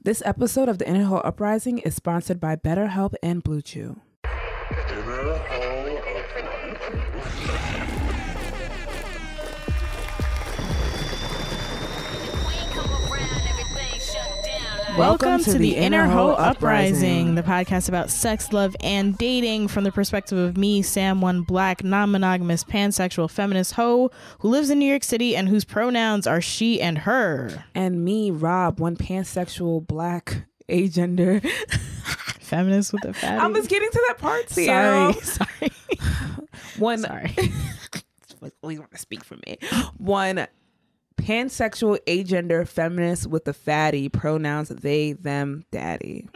This episode of the Inner Hoe Uprising is sponsored by BetterHelp and Blue Chew. Welcome to the Inner Hoe Uprising, the podcast about sex, love, and dating from the perspective of me, Sam, one black, non-monogamous, pansexual, feminist hoe who lives in New York City and whose pronouns are she and her. And me, Rob, one pansexual, black, agender. Feminist with a fatty. I was getting to that part, Sam. Sorry. Sorry. Always want to speak for me. One pansexual, agender, feminist with the fatty, pronouns they, them, daddy.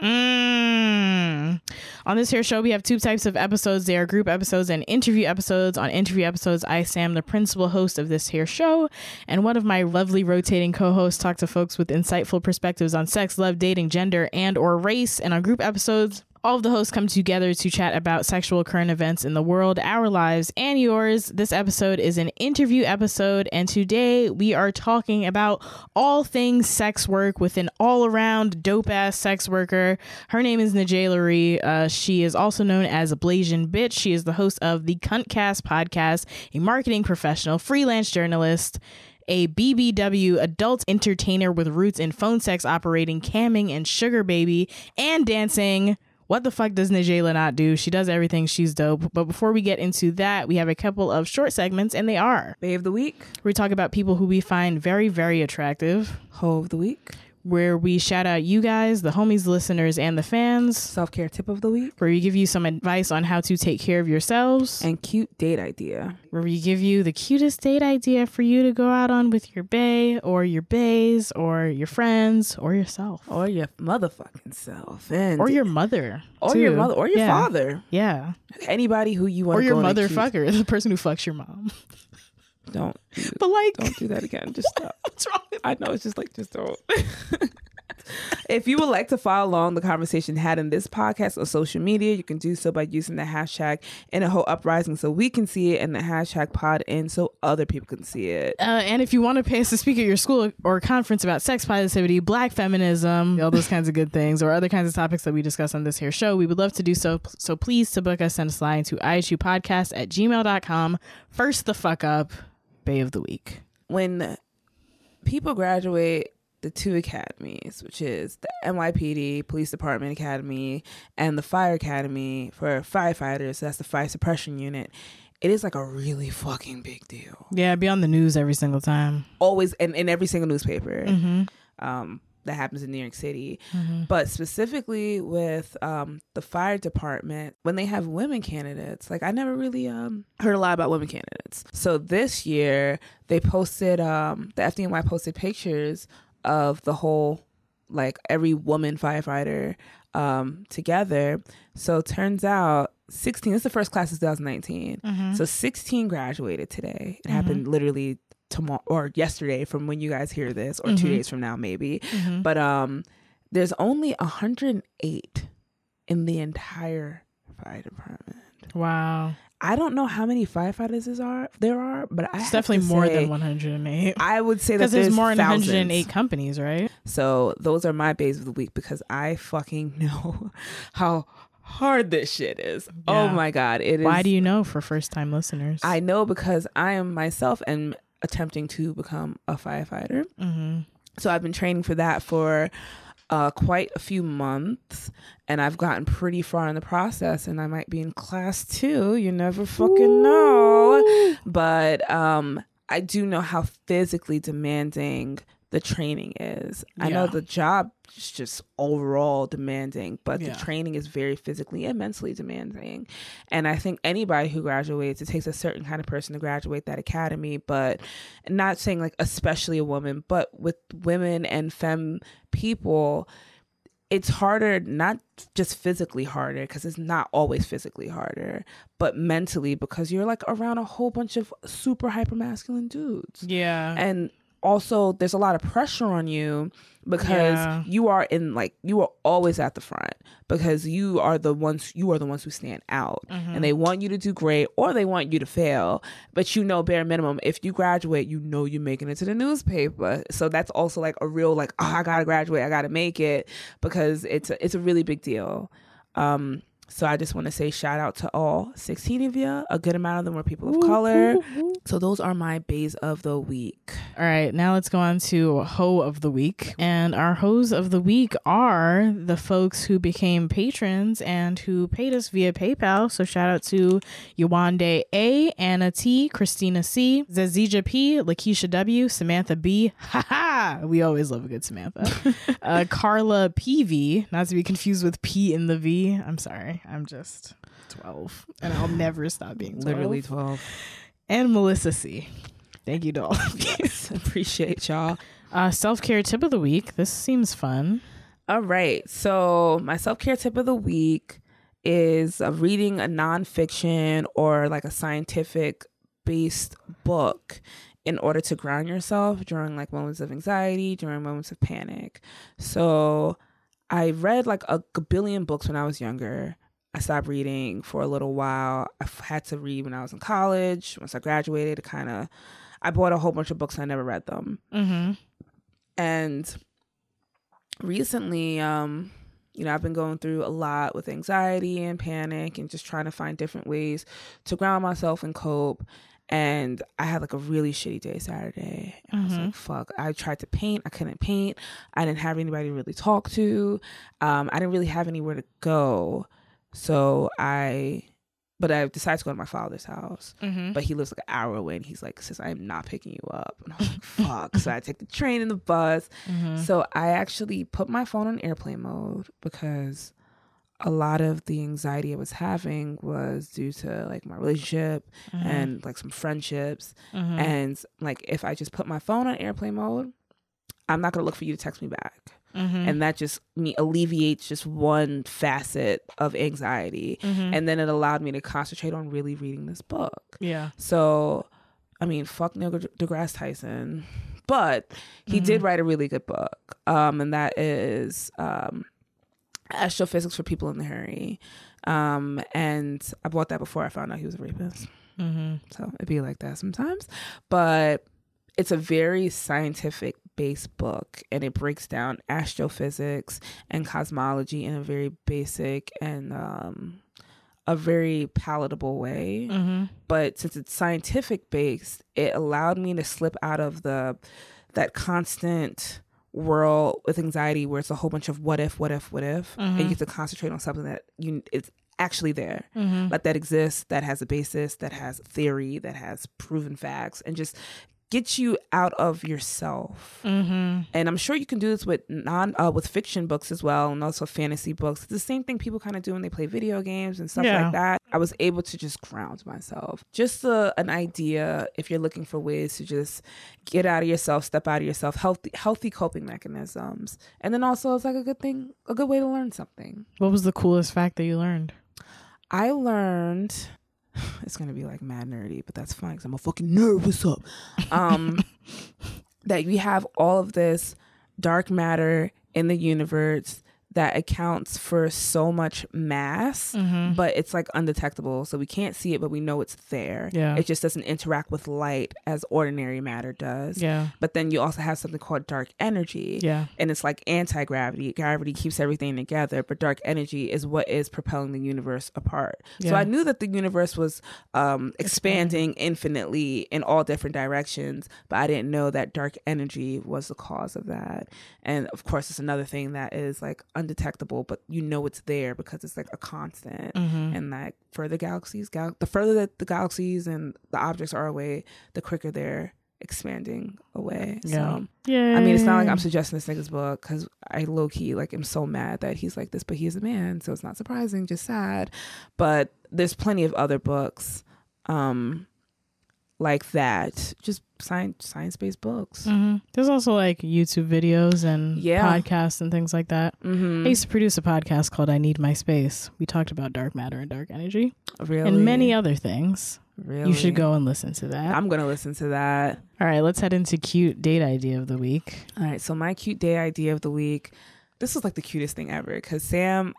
On this here show, we have two types of episodes. They are group episodes and interview episodes. On interview episodes, I, Sam, the principal host of this here show, and one of my lovely rotating co-hosts talk to folks with insightful perspectives on sex, love, dating, gender, and or race. And on group episodes, all of the hosts come together to chat about sexual current events in the world, our lives, and yours. This episode is an interview episode, and today we are talking about all things sex work with an all-around dope-ass sex worker. Her name is Najaylari. She is also known as Blasian Bitch. She is the host of the Cuntcast podcast, a marketing professional, freelance journalist, a BBW adult entertainer with roots in phone sex operating, camming, and sugar baby, and dancing. What the fuck does Najayla not do? She does everything. She's dope. But before we get into that, we have a couple of short segments, and they are Bae of the Week, we talk about people who we find very, very attractive. Hoe of the Week, where we shout out you guys, the homies, the listeners, and the fans. Self-care tip of the week, where we give you some advice on how to take care of yourselves. And cute date idea, where we give you the cutest date idea for you to go out on with your bae or your baes or your friends or yourself. Or your motherfucking self. Or your mother. Or too. Your mother. Or your father. Yeah. Anybody who you want or to your go motherfucker, the person who fucks your mom. Don't do that again. Just stop. What's wrong with I know, it's just don't. If you would like to follow along the conversation had in this podcast on social media, you can do so by using the hashtag #InnerHoeUprising so we can see it, and the hashtag #PodIn so other people can see it. And if you want to pay us to speak at your school or conference about sex positivity, black feminism, all those kinds of good things, or other kinds of topics that we discuss on this here show, we would love to do so. So please, to book us, send us a line to ihupodcast@gmail.com. First the fuck up, Bae of the Week. When people graduate the two academies, which is the NYPD Police Department Academy and the Fire Academy for firefighters, so that's the fire suppression unit, it is like a really fucking big deal. Yeah, be on the news every single time. Always, in every single newspaper. Mm-hmm. That happens in New York City. Mm-hmm. But specifically with the fire department, when they have women candidates, like I never really heard a lot about women candidates. So this year they posted, the FDNY posted pictures of the whole, like every woman firefighter together. So it turns out 16, this is the first class of 2019. Mm-hmm. So 16 graduated today. It happened literally tomorrow or yesterday from when you guys hear this, or 2 days from now maybe. But there's only 108 in the entire fire department. Wow. I don't know how many firefighters there are, but it's definitely more than 108. I would say that there's more than thousands. 108 companies, right? So those are my baes of the week, because I fucking know how hard this shit is. Yeah. Oh my God. It is. Why do you know, for first time listeners? I know because I am myself and attempting to become a firefighter. Mm-hmm. So I've been training for that for quite a few months, and I've gotten pretty far in the process, and I might be in class 2. You never fucking know. But I do know how physically demanding the training is. I know the job is just overall demanding, but the training is very physically and mentally demanding. And I think anybody who graduates, it takes a certain kind of person to graduate that academy, but not saying like especially a woman, but with women and femme people, it's harder, not just physically harder, because it's not always physically harder, but mentally, because you're like around a whole bunch of super hyper masculine dudes. Yeah. And also there's a lot of pressure on you because you are always at the front because you are the ones who stand out, and they want you to do great or they want you to fail. But bare minimum, if you graduate, you're making it to the newspaper. So that's also like a real like, oh, I gotta graduate, I gotta make it, because it's a really big deal. So I just want to say shout out to all 16 of you. A good amount of them were people of color. So those are my bays of the week. All right, now let's go on to Ho of the Week. And our Hoes of the Week are the folks who became patrons and who paid us via PayPal. So shout out to Yawande A, Anna T, Christina C, Zazija P, Lakeisha W, Samantha B. We always love a good Samantha. Carla PV, not to be confused with P in the V. I'm sorry. I'm just 12 and I'll never stop being 12. Literally 12. And Melissa C. Thank you to all of you. Appreciate y'all. Self-care tip of the week. This seems fun. All right. So my self-care tip of the week is reading a nonfiction or like a scientific based book in order to ground yourself during like moments of anxiety, during moments of panic. So I read like a billion books when I was younger. I stopped reading for a little while. I had to read when I was in college. Once I graduated, I bought a whole bunch of books and I never read them. And recently, I've been going through a lot with anxiety and panic and just trying to find different ways to ground myself and cope. And I had like a really shitty day Saturday. And I was like, fuck. I tried to paint. I couldn't paint. I didn't have anybody to really talk to. I didn't really have anywhere to go. So I decided to go to my father's house. But he lives like an hour away. And he's like, sis, I am not picking you up. And I was like, fuck. So I take the train and the bus. So I actually put my phone on airplane mode because a lot of the anxiety I was having was due to like my relationship and like some friendships. And like, if I just put my phone on airplane mode, I'm not going to look for you to text me back. And that just alleviates just one facet of anxiety. And then it allowed me to concentrate on really reading this book. Yeah. So, I mean, fuck Neil deGrasse Tyson, but he did write a really good book. And that is, Astrophysics for People in the Hurry. And I bought that before I found out he was a rapist. So it'd be like that sometimes. But it's a very scientific based book, and it breaks down astrophysics and cosmology in a very basic and a very palatable way. But since it's scientific based, it allowed me to slip out of that constant world with anxiety where it's a whole bunch of what if, and you get to concentrate on something that it's actually there, like that exists, that has a basis, that has theory, that has proven facts, and just get you out of yourself. And I'm sure you can do this with with fiction books as well, and also fantasy books. It's the same thing people kind of do when they play video games and stuff like that. I was able to just ground myself. Just an idea, if you're looking for ways to just get out of yourself, step out of yourself, healthy coping mechanisms. And then also it's like a good way to learn something. What was the coolest fact that you learned? I learned, it's going to be like mad nerdy, but that's fine because I'm a fucking nerd. What's up? That we have all of this dark matter in the universe that accounts for so much mass, but it's like undetectable. So we can't see it, but we know it's there. Yeah. It just doesn't interact with light as ordinary matter does. Yeah. But then you also have something called dark energy. Yeah. And it's like anti-gravity. Gravity keeps everything together, but dark energy is what is propelling the universe apart. Yeah. So I knew that the universe was expanding infinitely in all different directions, but I didn't know that dark energy was the cause of that. And of course, it's another thing that is like undetectable, but you know it's there because it's like a constant. And like further galaxies, the further that the galaxies and the objects are away, the quicker they're expanding away. So I mean, it's not like I'm suggesting this nigga's book because I low-key like am so mad that he's like this, but he's a man, so it's not surprising, just sad. But there's plenty of other books like that. Just science-based books. Mm-hmm. There's also like YouTube videos and podcasts and things like that. Mm-hmm. I used to produce a podcast called I Need My Space. We talked about dark matter and dark energy. Really? And many other things. Really? You should go and listen to that. I'm going to listen to that. All right, let's head into cute date idea of the week. All right, so my cute date idea of the week. This is like the cutest thing ever because Sam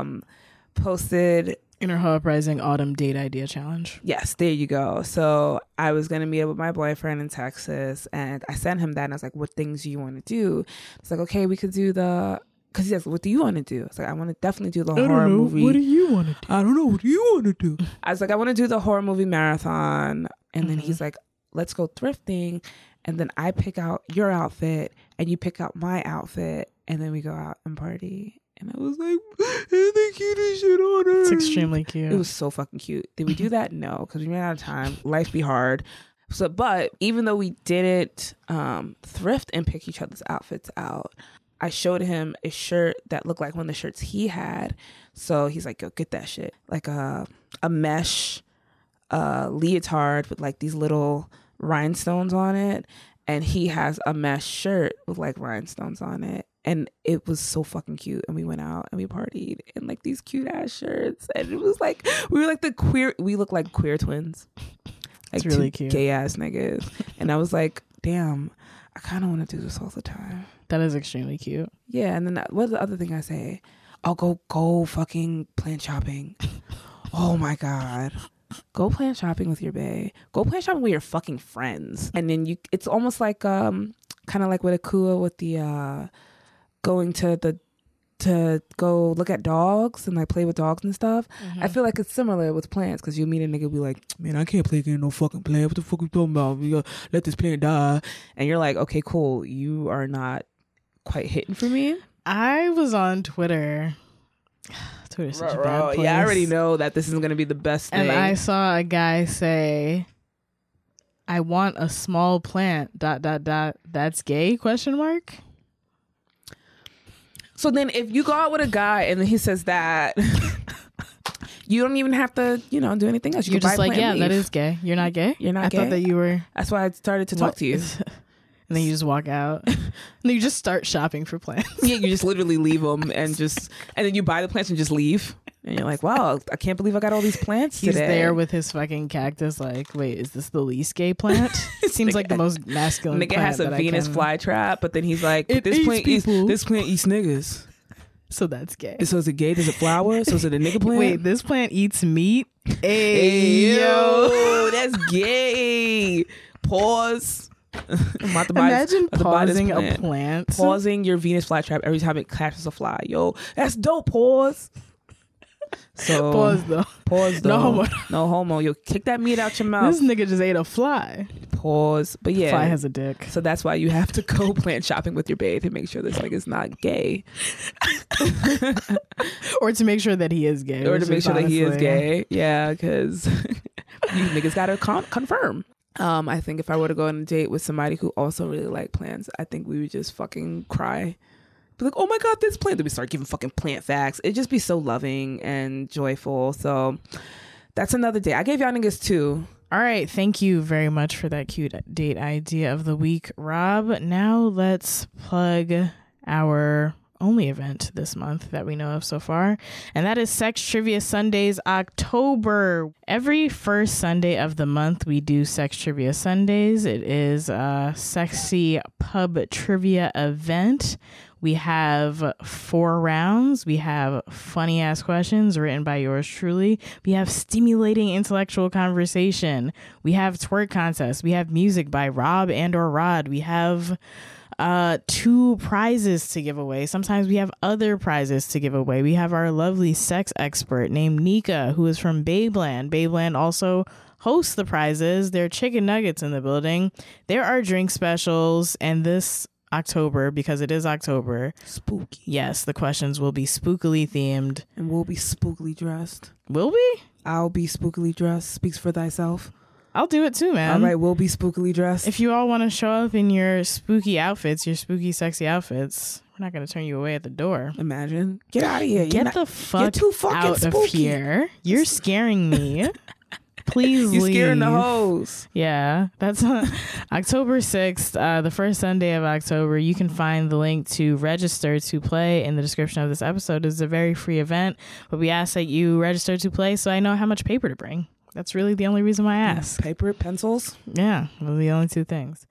posted Inner Hoe Uprising Autumn Date Idea Challenge. Yes, there you go. So I was going to meet up with my boyfriend in Texas, and I sent him that, and I was like, what things do you want to do? It's like, okay, we could do because he says, what do you want to do? It's like, I want to definitely do the horror movie. What do you want to do? I don't know. What do you want to do? I was like, I want to do the horror movie marathon. And then he's like, let's go thrifting. And then I pick out your outfit, and you pick out my outfit, and then we go out and party. And I was like, the cutest shit on earth. It's extremely cute. It was so fucking cute. Did we do that? No, because we ran out of time. Life be hard. So, but even though we didn't thrift and pick each other's outfits out, I showed him a shirt that looked like one of the shirts he had. So he's like, yo, get that shit. Like a mesh leotard with like these little rhinestones on it. And he has a mesh shirt with like rhinestones on it. And it was so fucking cute. And we went out and we partied in like these cute ass shirts. And it was like, we look like queer twins. Like it's really cute. Gay ass niggas. And I was like, damn, I kind of want to do this all the time. That is extremely cute. Yeah. And then what's the other thing I say? I'll go fucking plant shopping. Oh my God. Go plan shopping with your bae. Go plan shopping with your fucking friends. And then it's almost like kind of like with Akua with the going to go look at dogs and like play with dogs and stuff. I feel like it's similar with plants because you meet a nigga be like, man, I can't play against no fucking plant. What the fuck are you talking about? We gotta let this plant die. And you're like, okay, cool. You are not quite hitting for me. I was on Twitter. Twitter's such a bad place. Yeah, I already know that this isn't going to be the best thing. And I saw a guy say, I want a small plant, ... That's gay, ? So then if you go out with a guy and then he says that, you don't even have to, do anything else. You're just like, yeah, that is gay. You're not gay? You're not gay? I thought that you were. That's why I started to talk to you. And then you just walk out. And then you just start shopping for plants. Yeah, you just literally leave them and then you buy the plants and just leave. And you're like, wow, I can't believe I got all these plants today. He's there with his fucking cactus like, wait, is this the least gay plant? It seems like the most masculine nigga plant. Has a Venus flytrap, but then he's like, this plant eats niggas. So that's gay. So is it gay? Does it flower? So is it a nigga plant? Wait, this plant eats meat? Hey, yo, that's gay. Pause. Imagine pausing a plant. Pausing your Venus flytrap every time it catches a fly. Yo, that's dope. Pause. So Pause though. No homo. Yo, kick that meat out your mouth. This nigga just ate a fly. Pause. But yeah, fly has a dick. So that's why you have to go plant shopping with your bae to make sure this nigga's not gay, or to make sure that he is gay, or to make sure that he is gay. Yeah, because you niggas gotta confirm. I think if I were to go on a date with somebody who also really liked plants, I think we would just fucking cry. Be like, oh my God, this plant. Then we start giving fucking plant facts. It'd just be so loving and joyful. So that's another day. I gave y'all niggas 2. All right. Thank you very much for that cute date idea of the week, Rob. Now let's plug our only event this month that we know of so far, and that is Sex Trivia Sundays October. Every first Sunday of the month we do Sex Trivia Sundays. It is a sexy pub trivia event. We have 4 rounds. We have funny ass questions written by yours truly. We have stimulating intellectual conversation. We have twerk contests. We have music by Rob and or Rod. We have 2 prizes to give away. Sometimes we have other prizes to give away. We have our lovely sex expert named Nika, who is from Babeland. Babeland also hosts the prizes. There are chicken nuggets in the building. There are drink specials, and this October, because it is October, spooky. Yes, the questions will be spookily themed. And we'll be spookily dressed. Will we? I'll be spookily dressed. Speaks for thyself. I'll do it too, man. All right, we'll be spookily dressed. If you all want to show up in your spooky outfits, your spooky, sexy outfits, we're not going to turn you away at the door. Imagine. Get out of here. Get the fuck out of here. You're scaring me. Please You leave. scaring the hoes. Yeah, that's October 6th, the first Sunday of October. You can find the link to register to play in the description of this episode. It's a very free event, but we ask that you register to play so I know how much paper to bring. That's really the only reason why I ask. Paper, pencils. Yeah, those are the only two things.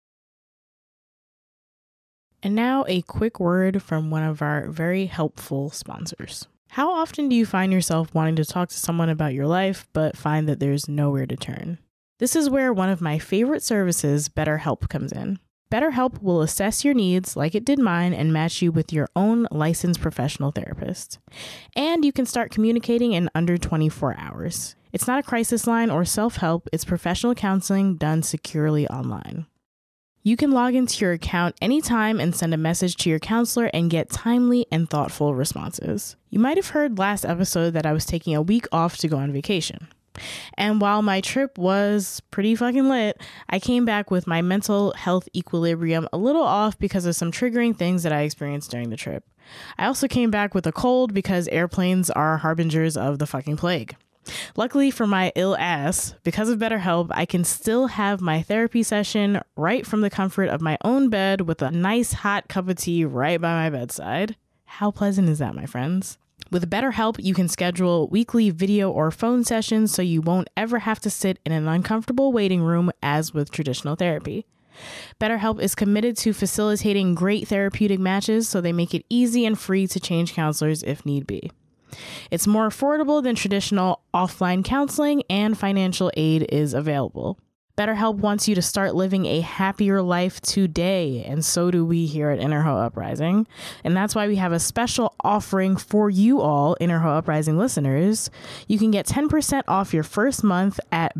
And now a quick word from one of our very helpful sponsors. How often do you find yourself wanting to talk to someone about your life, but find that there's nowhere to turn? This is where one of my favorite services, BetterHelp, comes in. BetterHelp will assess your needs like it did mine and match you with your own licensed professional therapist. And you can start communicating in under 24 hours. It's not a crisis line or self-help, it's professional counseling done securely online. You can log into your account anytime and send a message to your counselor and get timely and thoughtful responses. You might have heard last episode that I was taking a week off to go on vacation. And while my trip was pretty fucking lit, I came back with my mental health equilibrium a little off because of some triggering things that I experienced during the trip. I also came back with a cold because airplanes are harbingers of the fucking plague. Luckily for my ill ass, because of BetterHelp, I can still have my therapy session right from the comfort of my own bed with a nice hot cup of tea right by my bedside. How pleasant is that, my friends? With BetterHelp, you can schedule weekly video or phone sessions so you won't ever have to sit in an uncomfortable waiting room as with traditional therapy. BetterHelp is committed to facilitating great therapeutic matches, so they make it easy and free to change counselors if need be. It's more affordable than traditional offline counseling, and financial aid is available. BetterHelp wants you to start living a happier life today, and so do we here at Inner Hoe Uprising. And that's why we have a special offering for you all, Inner Hoe Uprising listeners. You can get 10% off your first month at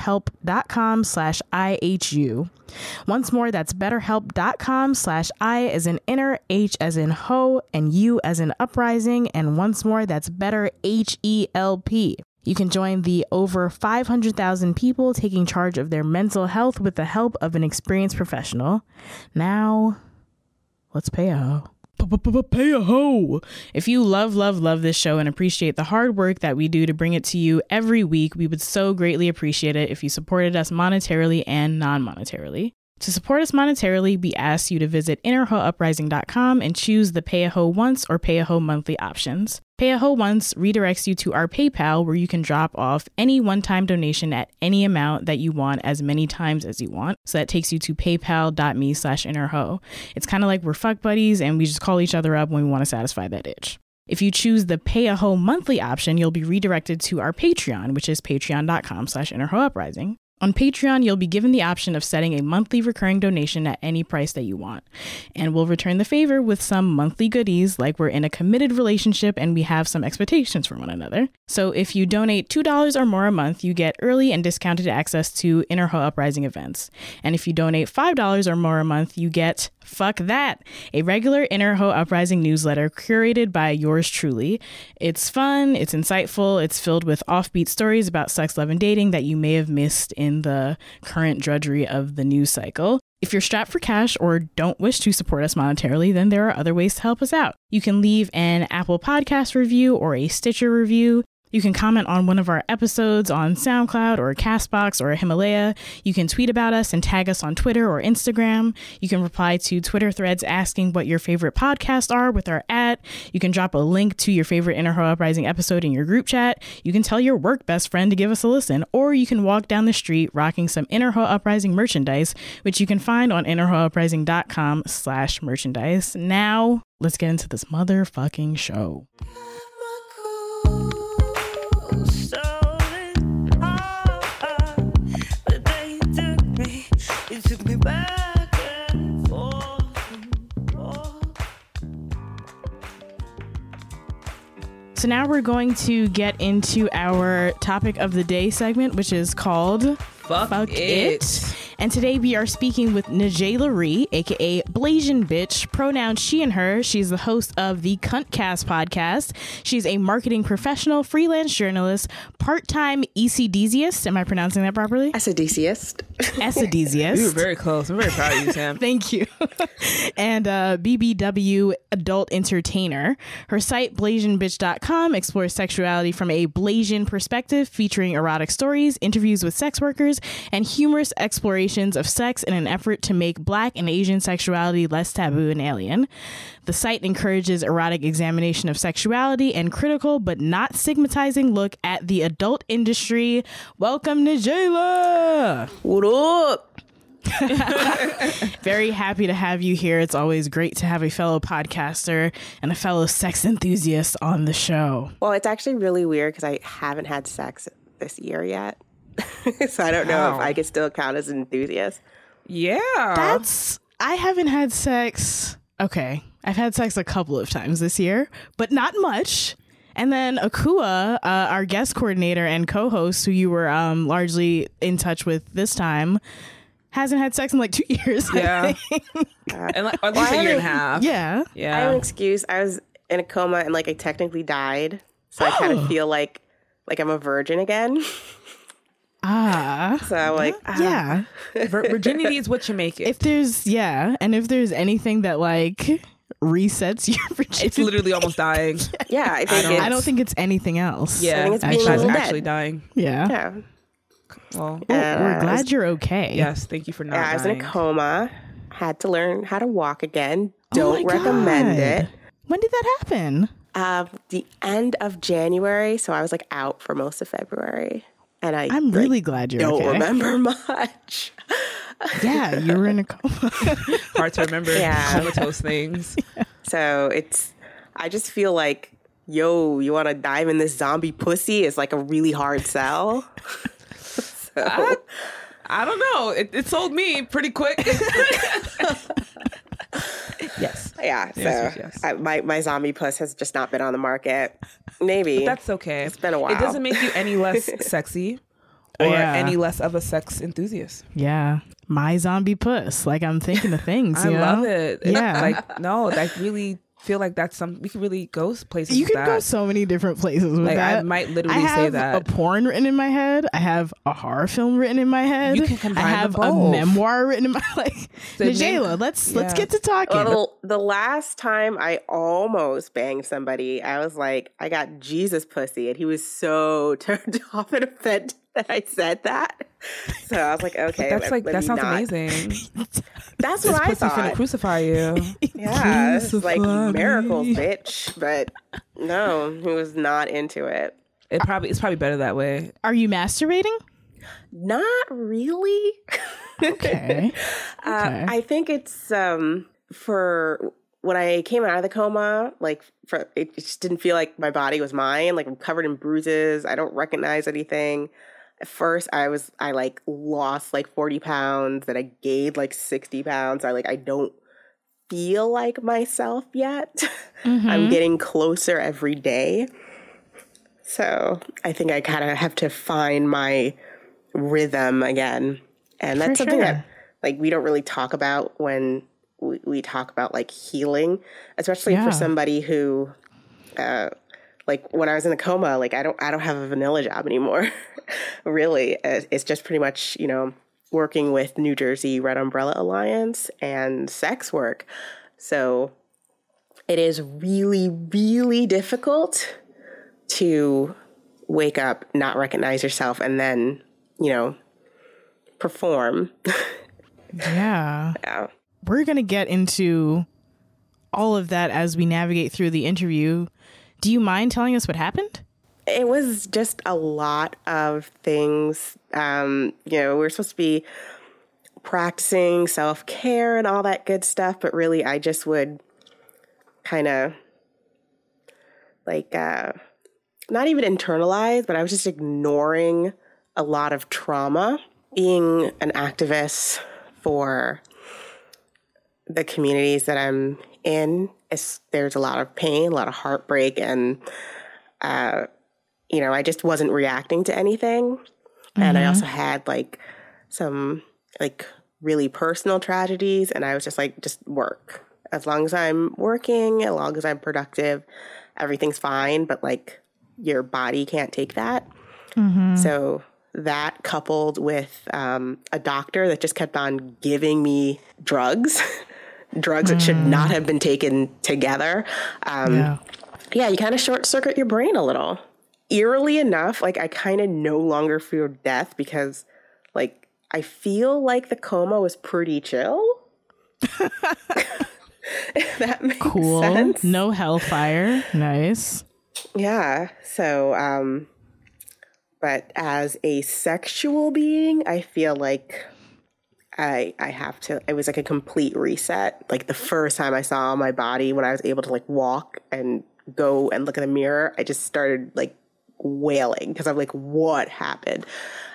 betterhelp.com/IHU. Once more, that's betterhelp.com/I as in inner, H as in hoe, and U as in uprising. And once more, that's better, HELP. You can join the over 500,000 people taking charge of their mental health with the help of an experienced professional. Now, let's pay a hoe. Pay a hoe. If you love this show and appreciate the hard work that we do to bring it to you every week, we would so greatly appreciate it if you supported us monetarily and non-monetarily. To support us monetarily, we ask you to visit innerhoeuprising.com and choose the Pay a Hoe Once or Pay a Hoe Monthly options. Pay a Hoe Once redirects you to our PayPal, where you can drop off any one-time donation at any amount that you want as many times as you want. So that takes you to paypal.me/innerhoe. It's kind of like we're fuck buddies and we just call each other up when we want to satisfy that itch. If you choose the Pay a Hoe Monthly option, you'll be redirected to our Patreon, which is patreon.com/innerhoeuprising. On Patreon, you'll be given the option of setting a monthly recurring donation at any price that you want. And we'll return the favor with some monthly goodies, like we're in a committed relationship and we have some expectations from one another. So if you donate $2 or more a month, you get early and discounted access to Inner Hoe Uprising events. And if you donate $5 or more a month, you get, fuck that, a regular Inner Hoe Uprising newsletter curated by yours truly. It's fun, it's insightful, it's filled with offbeat stories about sex, love, and dating that you may have missed in the current drudgery of the news cycle. If you're strapped for cash or don't wish to support us monetarily, then there are other ways to help us out. You can leave an Apple Podcast review or a Stitcher review. You can comment on one of our episodes on SoundCloud or CastBox or Himalaya. You can tweet about us and tag us on Twitter or Instagram. You can reply to Twitter threads asking what your favorite podcasts are with our @ You can drop a link to your favorite Inner Hoe Uprising episode in your group chat. You can tell your work best friend to give us a listen, or you can walk down the street rocking some Inner Hoe Uprising merchandise, which you can find on innerhoeuprising.com/merchandise. Now, let's get into this motherfucking show. So now we're going to get into our topic of the day segment, which is called Fuck It. And today we are speaking with Najayla Ree, aka Blasian Bitch, pronouns she and her. She's the host of the Cuntcast podcast. She's a marketing professional, freelance journalist, part-time ECDesiast. Am I pronouncing that properly? Acidesiast. Acidesiast. You were very close. I'm very proud of you, Sam. Thank you. And BBW adult entertainer. Her site, BlasianBitch.com, explores sexuality from a Blasian perspective, featuring erotic stories, interviews with sex workers, and humorous explorations of sex in an effort to make Black and Asian sexuality less taboo and alien. The site encourages erotic examination of sexuality and critical but not stigmatizing look at the adult industry. Welcome, Najayla. What up? Very happy to have you here. It's always great to have a fellow podcaster and a fellow sex enthusiast on the show. Well, it's actually really weird because I haven't had sex this year yet. So I don't know if I could still count as an enthusiast. Yeah. I haven't had sex. Okay. I've had sex a couple of times this year, but not much. And then Akua, our guest coordinator and co-host, who you were largely in touch with this time, hasn't had sex in like 2 years. Yeah. And like, at least a year and a half. Yeah. I have an excuse. I was in a coma and like I technically died. So I kind of feel like I'm a virgin again. So I'm like, yeah. Virginity is what you make it. If there's anything that like resets your virginity, It's literally almost dying. yeah, I don't think it's anything else. Yeah. I think it's actually, being it's dead. actually dying. Yeah. Yeah. Well, We're glad you're okay. yes. Thank you for not Yeah, I was dying. in a coma. Had to learn how to walk again. Oh Don't my recommend God. it. When did that happen? The end of January, so I was like out for most of February, and I'm really glad you're don't okay. remember much. Yeah, you were in a coma. Hard to remember Yeah. comatose things. So I just feel like, yo, you want to dive in this zombie pussy? It's like a really hard sell. So I don't know. It sold me pretty quick. Yes. yeah, so Yes. my zombie puss has just not been on the market. Maybe That's okay. It's been a while. It doesn't make you any less sexy or Yeah. any less of a sex enthusiast. Yeah. My zombie puss. Like, I'm thinking of things. I you love know? it. Yeah. Like, no, I really feel like that's we can really go places You with can go that. so many different places with Like, that. I might literally I have say that. a porn written in my head. I have a horror film written in my head. You can combine I have them a both. memoir written in my The Najayla, name- let's yeah. get to talking. Well, the last time I almost banged somebody, I was like, I got Jesus pussy, and he was so turned off and offended that I said that. So I was like, okay, That's like let that me sounds not. amazing. That's This what I pussy finna thought. crucify you. Yeah, it's like Crucify miracles, me. bitch. But no, he was not into it. It's probably better that way. Are you masturbating? Not really. Okay. I think it's for when I came out of the coma, like it just didn't feel like my body was mine. Like I'm covered in bruises. I don't recognize anything. At first, I like lost like 40 pounds. Then I gained like 60 pounds. I don't feel like myself yet. I'm getting closer every day. So I think I kind of have to find my rhythm again. And that's For something sure. that like we don't really talk about when we talk about like healing, especially Yeah. for somebody who like when I was in a coma, like I don't have a vanilla job anymore. Really. It's just pretty much, working with New Jersey Red Umbrella Alliance and sex work. So it is really, really difficult to wake up, not recognize yourself, and then, perform. Yeah. Yeah. We're going to get into all of that as we navigate through the interview. Do you mind telling us what happened? It was just a lot of things. We were supposed to be practicing self-care and all that good stuff, but really I just would kind of like, not even internalize, but I was just ignoring a lot of trauma. Being an activist for the communities that I'm in, there's a lot of pain, a lot of heartbreak, and I just wasn't reacting to anything. And I also had like some like really personal tragedies. And I was just like, just work. As long as I'm working, as long as I'm productive, everything's fine. But like your body can't take that. So that coupled with a doctor that just kept on giving me drugs, drugs that should not have been taken together. Yeah, you kind of short circuit your brain a little. Eerily enough, like I kind of no longer fear death because like I feel like the coma was pretty chill. If that makes sense. No hellfire. Nice. Yeah. So, but as a sexual being, I feel like I have to, it was like a complete reset. Like the first time I saw my body when I was able to like walk and go and look in the mirror, I just started like wailing because I'm like, what happened?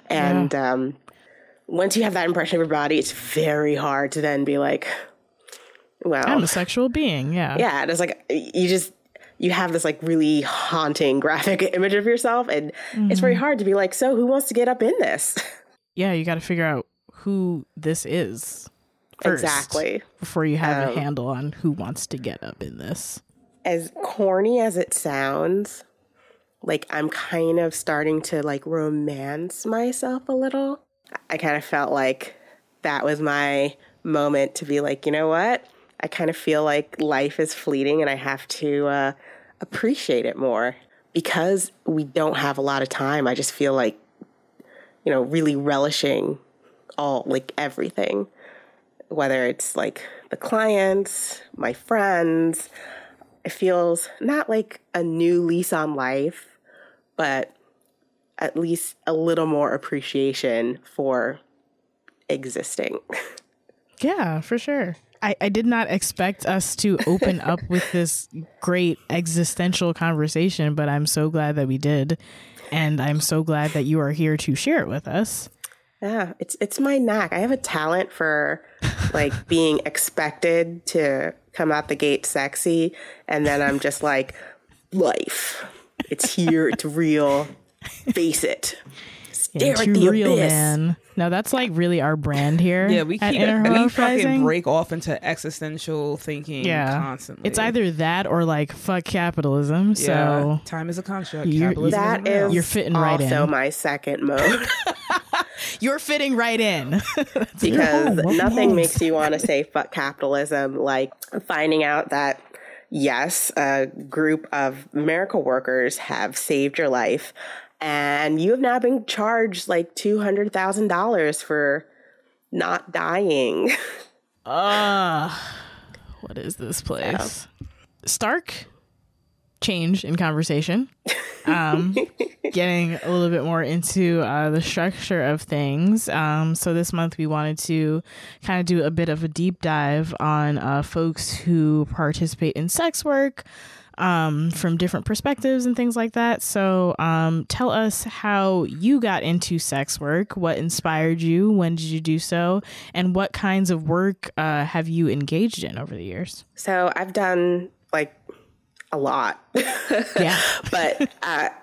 And once you have that impression of your body, it's very hard to then be like, well, I'm a sexual being. Yeah. Yeah. And it's like, you have this like really haunting graphic image of yourself. And it's very hard to be like, so who wants to get up in this? Yeah. You got to figure out who this is first. Exactly. Before you have a handle on who wants to get up in this. As corny as it sounds, like I'm kind of starting to like romance myself a little. I kind of felt like that was my moment to be like, you know what? I kind of feel like life is fleeting and I have to appreciate it more. Because we don't have a lot of time, I just feel like, you know, really relishing all, like everything. Whether it's like the clients, my friends, it feels not like a new lease on life, but at least a little more appreciation for existing. Yeah, for sure. I did not expect us to open up with this great existential conversation, but I'm so glad that we did. And I'm so glad that you are here to share it with us. Yeah, it's my knack. I have a talent for like being expected to come out the gate sexy. And then I'm just like, life. It's here. It's real. Face it. Stare at the real abyss. Man. No, that's like really our brand here. Yeah, we fucking break off into existential thinking constantly. It's either that or like fuck capitalism. Yeah, so time is a construct. Capitalism you're fitting right in. Also my second mode. You're fitting right in. Because nothing makes you want to say fuck capitalism like finding out that yes, a group of miracle workers have saved your life. And you have now been charged like $200,000 for not dying. What is this place? Stark change in conversation. Getting a little bit more into the structure of things. So this month we wanted to kind of do a bit of a deep dive on folks who participate in sex work. From different perspectives and things like that. So tell us how you got into sex work, what inspired you, when did you do so, and what kinds of work have you engaged in over the years? So I've done like a lot. Yeah. But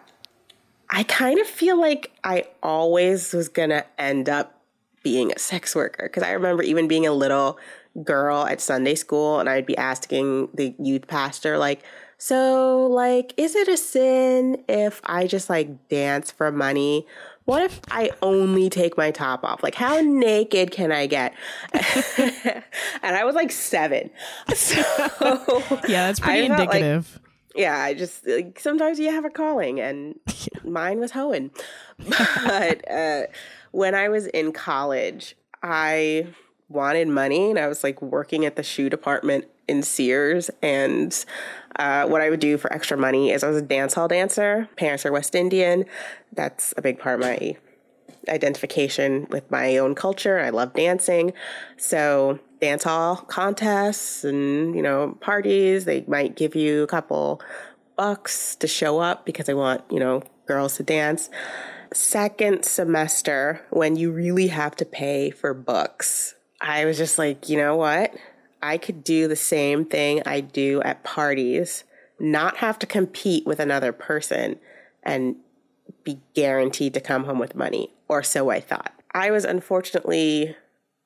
I kind of feel like I always was going to end up being a sex worker. Because I remember even being a little girl at Sunday school and I'd be asking the youth pastor like, so, like, is it a sin if I just, like, dance for money? What if I only take my top off? Like, how naked can I get? And I was, like, 7. So, yeah, that's pretty indicative. I just, like, sometimes you have a calling, and mine was hoeing. But when I was in college, I wanted money, and I was, like, working at the shoe department in Sears, and what I would do for extra money is I was a dance hall dancer. Parents are West Indian. That's a big part of my identification with my own culture. I love dancing. So dance hall contests and, you know, parties, they might give you a couple bucks to show up because they want, you know, girls to dance. Second semester, when you really have to pay for books, I was just like, you know what? I could do the same thing I do at parties, not have to compete with another person, and be guaranteed to come home with money, or so I thought. I was unfortunately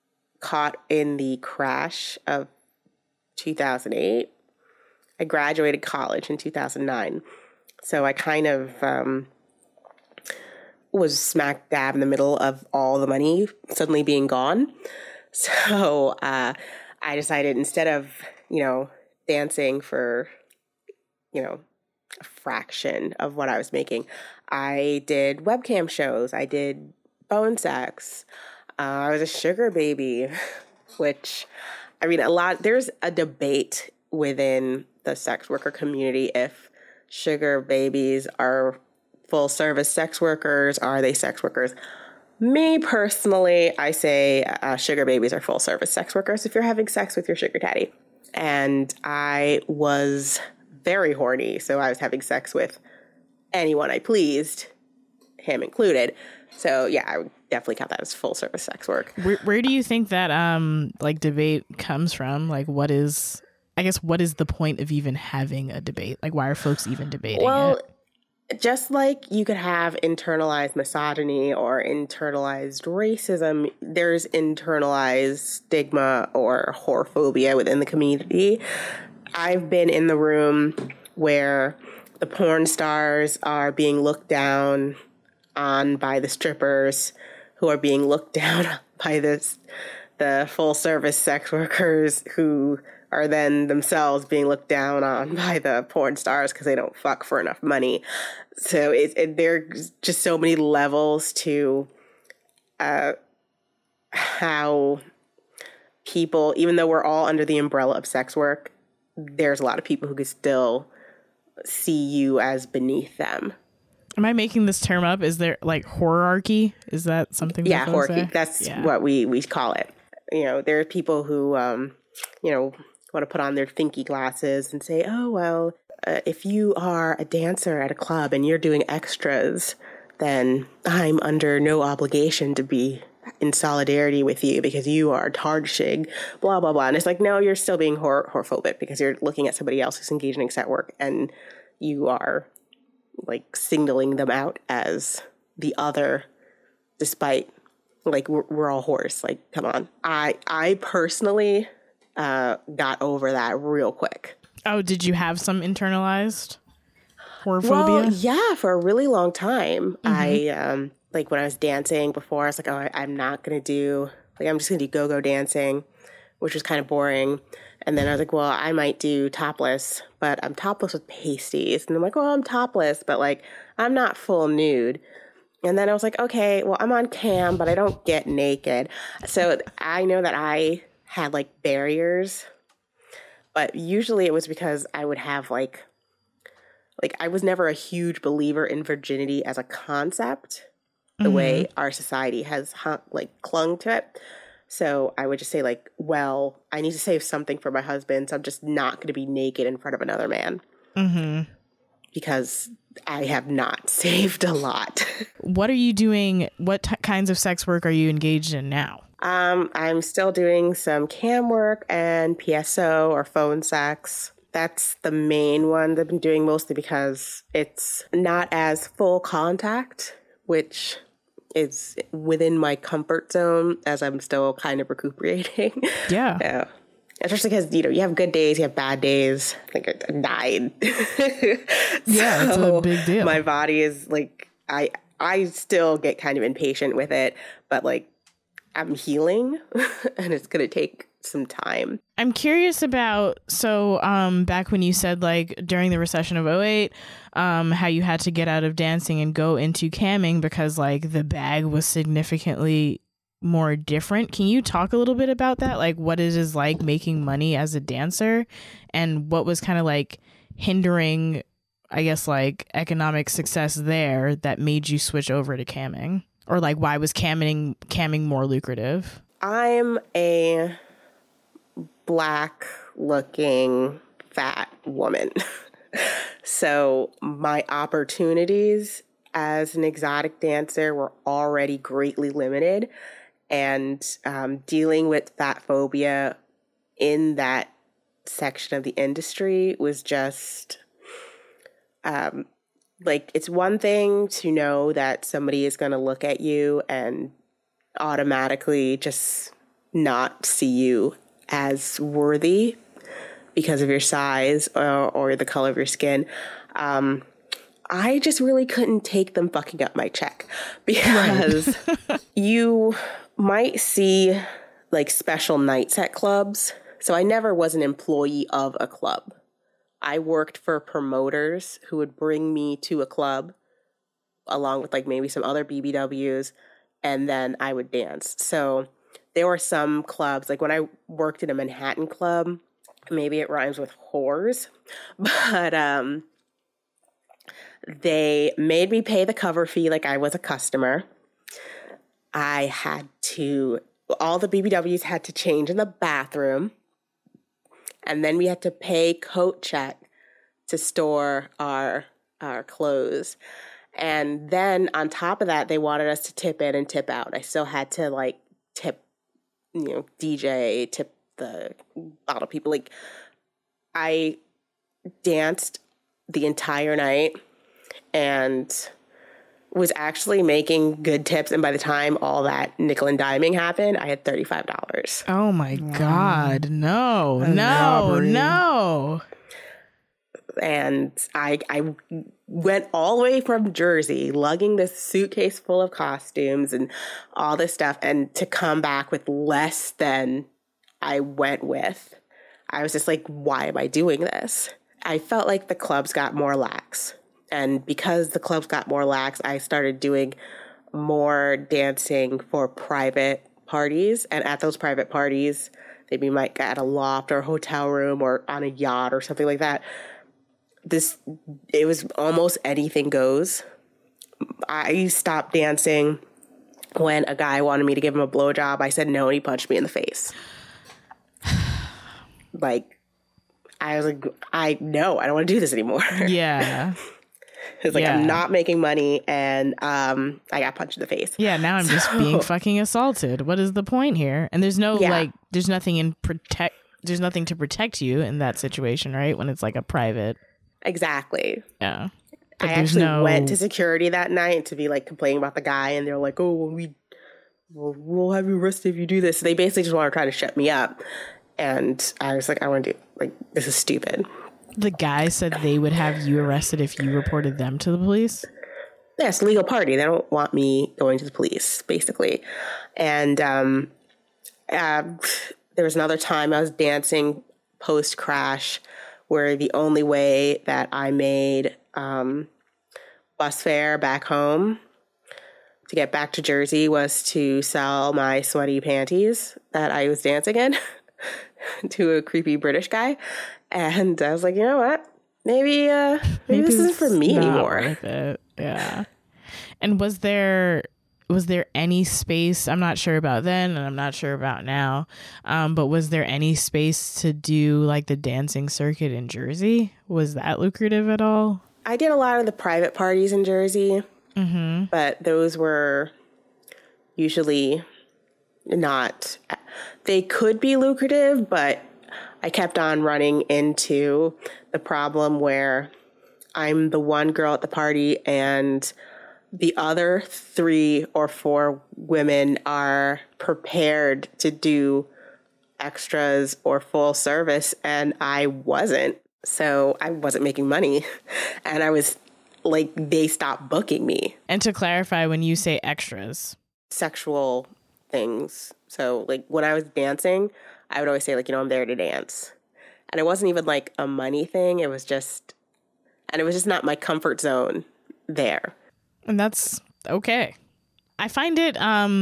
caught in the crash of 2008. I graduated college in 2009. So I kind of was smack dab in the middle of all the money suddenly being gone. So I decided, instead of, dancing for, a fraction of what I was making, I did webcam shows. I did phone sex. I was a sugar baby, which, there's a debate within the sex worker community if sugar babies are full service sex workers. Are they sex workers? Me personally, I say sugar babies are full service sex workers if you're having sex with your sugar daddy. And I was very horny, so I was having sex with anyone I pleased, him included. So yeah, I would definitely count that as full service sex work. Where do you think that debate comes from? Like, what is the point of even having a debate? Like, why are folks even debating it? Just like you could have internalized misogyny or internalized racism, there's internalized stigma or whorephobia within the community. I've been in the room where the porn stars are being looked down on by the strippers, who are being looked down by the full service sex workers, who are then themselves being looked down on by the porn stars because they don't fuck for enough money. So there's just so many levels to how people, even though we're all under the umbrella of sex work, there's a lot of people who can still see you as beneath them. Am I making this term up? Is there like horarchy? Is that something? Yeah, horarchy. That's what we call it. There are people who, want to put on their thinky glasses and say, oh, well, if you are a dancer at a club and you're doing extras, then I'm under no obligation to be in solidarity with you because you are targshig, blah, blah, blah. And it's like, no, you're still being whorephobic because you're looking at somebody else who's engaged in sex work and you are like signaling them out as the other, despite like we're all whores. Like, come on. I personally got over that real quick. Oh, did you have some internalized whorephobia? Well, yeah, for a really long time. Mm-hmm. I when I was dancing before, I was like, oh, I'm not going to do, I'm just going to do go-go dancing, which was kind of boring. And then I was like, well, I might do topless, but I'm topless with pasties. And I'm like, well, I'm topless, but I'm not full nude. And then I was like, okay, well, I'm on cam, but I don't get naked. So I know that I had barriers, but usually it was because I would have I was never a huge believer in virginity as a concept, the way our society has clung to it. So I would just say well, I need to save something for my husband, so I'm just not going to be naked in front of another man. Mm-hmm. Because I have not saved a lot. What are you doing? What kinds of sex work are you engaged in now? I'm still doing some cam work and PSO or phone sex. That's the main one that I've been doing, mostly because it's not as full contact, which is within my comfort zone as I'm still kind of recuperating. Yeah. Yeah. Especially because, you have good days, you have bad days. I think I died. Yeah, it's a big deal. My body is I still get kind of impatient with it, but I'm healing and it's going to take some time. I'm curious about, back when you said during the recession of 2008, how you had to get out of dancing and go into camming because the bag was significantly more different. Can you talk a little bit about that? What it is like making money as a dancer and what was kind of hindering, I guess, economic success there that made you switch over to camming? Or why was camming more lucrative? I'm a Black looking fat woman. So my opportunities as an exotic dancer were already greatly limited. And dealing with fat phobia in that section of the industry was just it's one thing to know that somebody is going to look at you and automatically just not see you as worthy because of your size or the color of your skin. I just really couldn't take them fucking up my check because you might see like special nights at clubs. So I never was an employee of a club. I worked for promoters who would bring me to a club along with like maybe some other BBWs, and then I would dance. So there were some clubs, like when I worked in a Manhattan club, maybe it rhymes with whores, but they made me pay the cover fee like I was a customer. I had to, all the BBWs had to change in the bathroom. And then we had to pay coat check to store our clothes. And then on top of that, they wanted us to tip in and tip out. I still had to like tip, DJ, tip the bottle people. Like I danced the entire night and was actually making good tips. And by the time all that nickel and diming happened, I had $35. Oh my God. No. And I went all the way from Jersey, lugging this suitcase full of costumes and all this stuff, and to come back with less than I went with. I was just like, why am I doing this? I felt like the clubs got more lax. And because the clubs got more lax, I started doing more dancing for private parties. And at those private parties, they might get at a loft or a hotel room or on a yacht or something like that. It was almost anything goes. I stopped dancing when a guy wanted me to give him a blowjob. I said no, and he punched me in the face. Like, I was like, I don't want to do this anymore. Yeah. It's like, I'm not making money, and I got punched in the face. Yeah, now I'm just being fucking assaulted. What is the point here? And there's no, there's nothing to protect you in that situation, right? When it's like a private. Exactly. Yeah. I actually went to security that night to be like complaining about the guy, and they're like, oh, we'll have you arrested if you do this. So they basically just want to try to shut me up. And I was like, I want to do, like, this is stupid. The guy said they would have you arrested if you reported them to the police? Yes, legal party. They don't want me going to the police, basically. And there was another time I was dancing post-crash where the only way that I made bus fare back home to get back to Jersey was to sell my sweaty panties that I was dancing in to a creepy British guy. And I was like, you know what? Maybe this isn't for me anymore. Worth it. Yeah. And was there any space? I'm not sure about then, and I'm not sure about now. But was there any space to do like the dancing circuit in Jersey? Was that lucrative at all? I did a lot of the private parties in Jersey, but those were usually not. They could be lucrative, but I kept on running into the problem where I'm the one girl at the party and the other 3 or 4 women are prepared to do extras or full service, and I wasn't. So I wasn't making money. And I was like, they stopped booking me. And to clarify, when you say extras, sexual things. So like when I was dancing, I would always say like, I'm there to dance. And it wasn't even like a money thing. It was just not my comfort zone there. And that's okay. I find it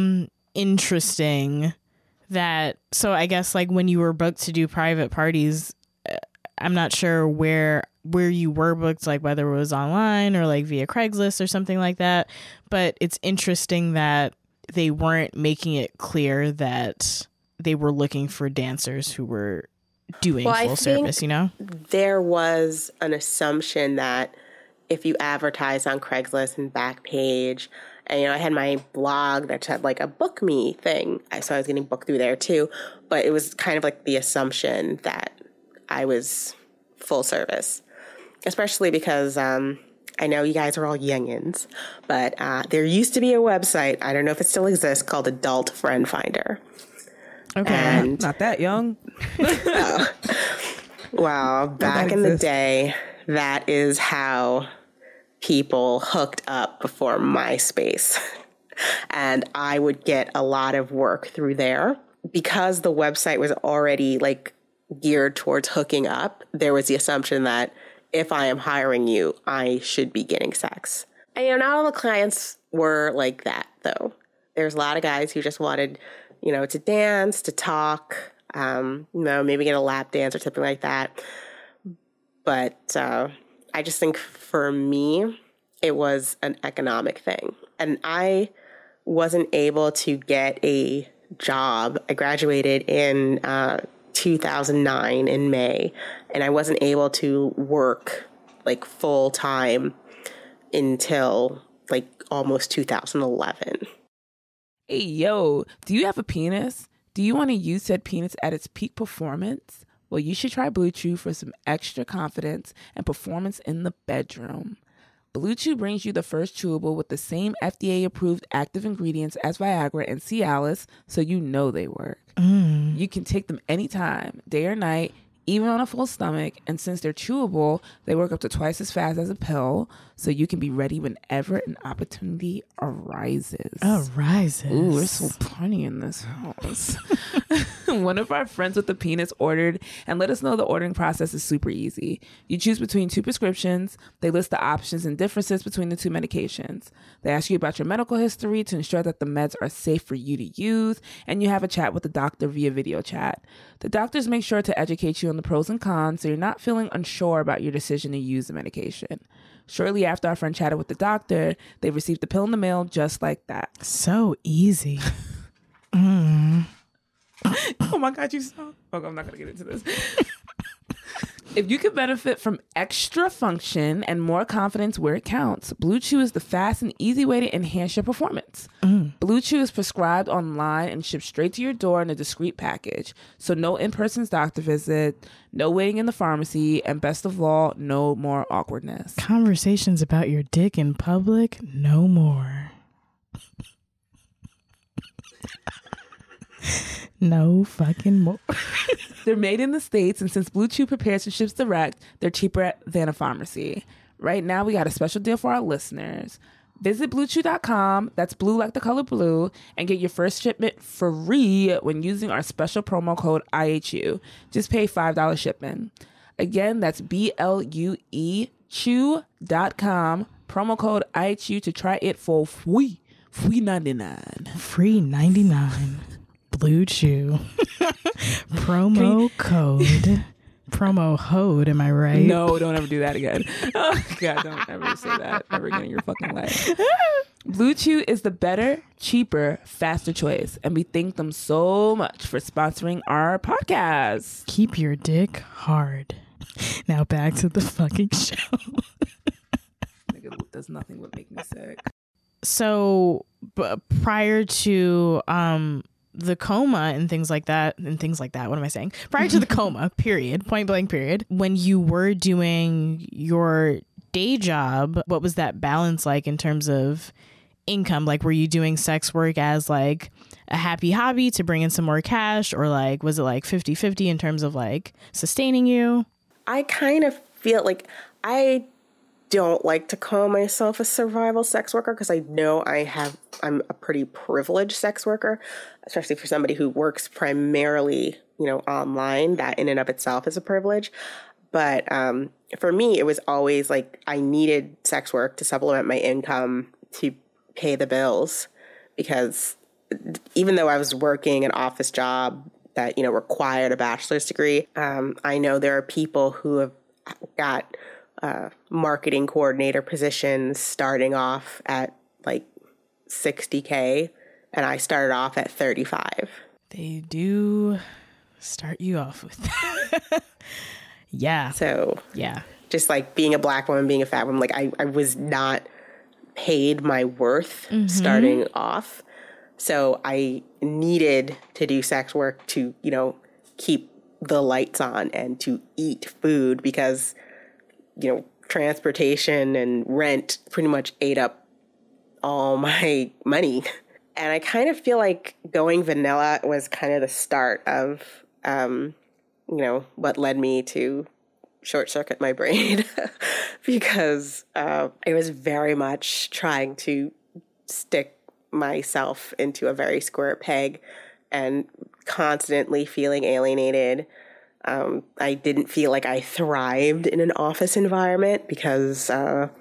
interesting that, so I guess like when you were booked to do private parties, I'm not sure where you were booked, like whether it was online or like via Craigslist or something like that. But it's interesting that they weren't making it clear that they were looking for dancers who were doing full service, There was an assumption that if you advertise on Craigslist and Backpage, and I had my blog that had like a book me thing, so I was getting booked through there too, but it was kind of like the assumption that I was full service, especially because I know you guys are all youngins, but there used to be a website, I don't know if it still exists, called Adult Friend Finder. Okay. And Not that young. well, back in the day, that is how people hooked up before MySpace. And I would get a lot of work through there. Because the website was already like geared towards hooking up, there was the assumption that if I am hiring you, I should be getting sex. And not all the clients were like that, though. There's a lot of guys who just wanted, to dance, to talk, maybe get a lap dance or something like that. But I just think for me, it was an economic thing. And I wasn't able to get a job. I graduated in 2009 in May, and I wasn't able to work like full time until like almost 2011. Hey, yo, do you have a penis? Do you want to use said penis at its peak performance? Well, you should try Blue Chew for some extra confidence and performance in the bedroom. Blue Chew brings you the first chewable with the same FDA-approved active ingredients as Viagra and Cialis, so you know they work. You can take them anytime, day or night, even on a full stomach, and since they're chewable, they work up to twice as fast as a pill, so you can be ready whenever an opportunity arises. Ooh, there's so plenty in this house. One of our friends with the penis ordered and let us know the ordering process is super easy. You choose between 2 prescriptions. They list the options and differences between the 2 medications. They ask you about your medical history to ensure that the meds are safe for you to use, and you have a chat with the doctor via video chat. The doctors make sure to educate you on the pros and cons so you're not feeling unsure about your decision to use the medication. Shortly after our friend chatted with the doctor, they received the pill in the mail just like that. So easy. Oh my God, you saw. Okay, I'm not going to get into this. If you could benefit from extra function and more confidence where it counts, Blue Chew is the fast and easy way to enhance your performance. Blue Chew is prescribed online and shipped straight to your door in a discreet package. So no in-person doctor visit, no waiting in the pharmacy, and best of all, no more awkwardness. Conversations about your dick in public, no more. No fucking more. They're made in the States, and since Blue Chew prepares and ships direct, they're cheaper than a pharmacy. Right now, we got a special deal for our listeners. Visit BlueChew.com, that's blue like the color blue, and get your first shipment free when using our special promo code IHU. Just pay $5 shipping. Again, that's BLUE Chew.com, promo code IHU to try it for free. Free 99. Free 99. Blue Chew. Promo code. Promo hode, am I right? No, don't ever do that again. Oh, God, don't ever say that ever again in your fucking life. Blue Chew is the better, cheaper, faster choice, and we thank them so much for sponsoring our podcast. Keep your dick hard. Now back to the fucking show. Nigga does nothing but make me sick. So prior to the coma and things like that, what am I saying? Prior to the coma, period, point blank period, when you were doing your day job, what was that balance like in terms of income? Like, were you doing sex work as like a happy hobby to bring in some more cash, or like was it like 50-50 in terms of like sustaining you? I kind of feel like I don't like to call myself a survival sex worker because I know I'm a pretty privileged sex worker, especially for somebody who works primarily, online. That in and of itself is a privilege. But for me, it was always like I needed sex work to supplement my income to pay the bills, because even though I was working an office job that, required a bachelor's degree, I know there are people who have got marketing coordinator positions starting off at like $60K, and I started off at 35. They do start you off with that. Yeah. So yeah, just like being a Black woman, being a fat woman, like I was not paid my worth starting off. So I needed to do sex work to, keep the lights on and to eat food, because transportation and rent pretty much ate up all my money And I kind of feel like going vanilla was kind of the start of, what led me to short circuit my brain because I was very much trying to stick myself into a very square peg and constantly feeling alienated. I didn't feel like I thrived in an office environment because, I'm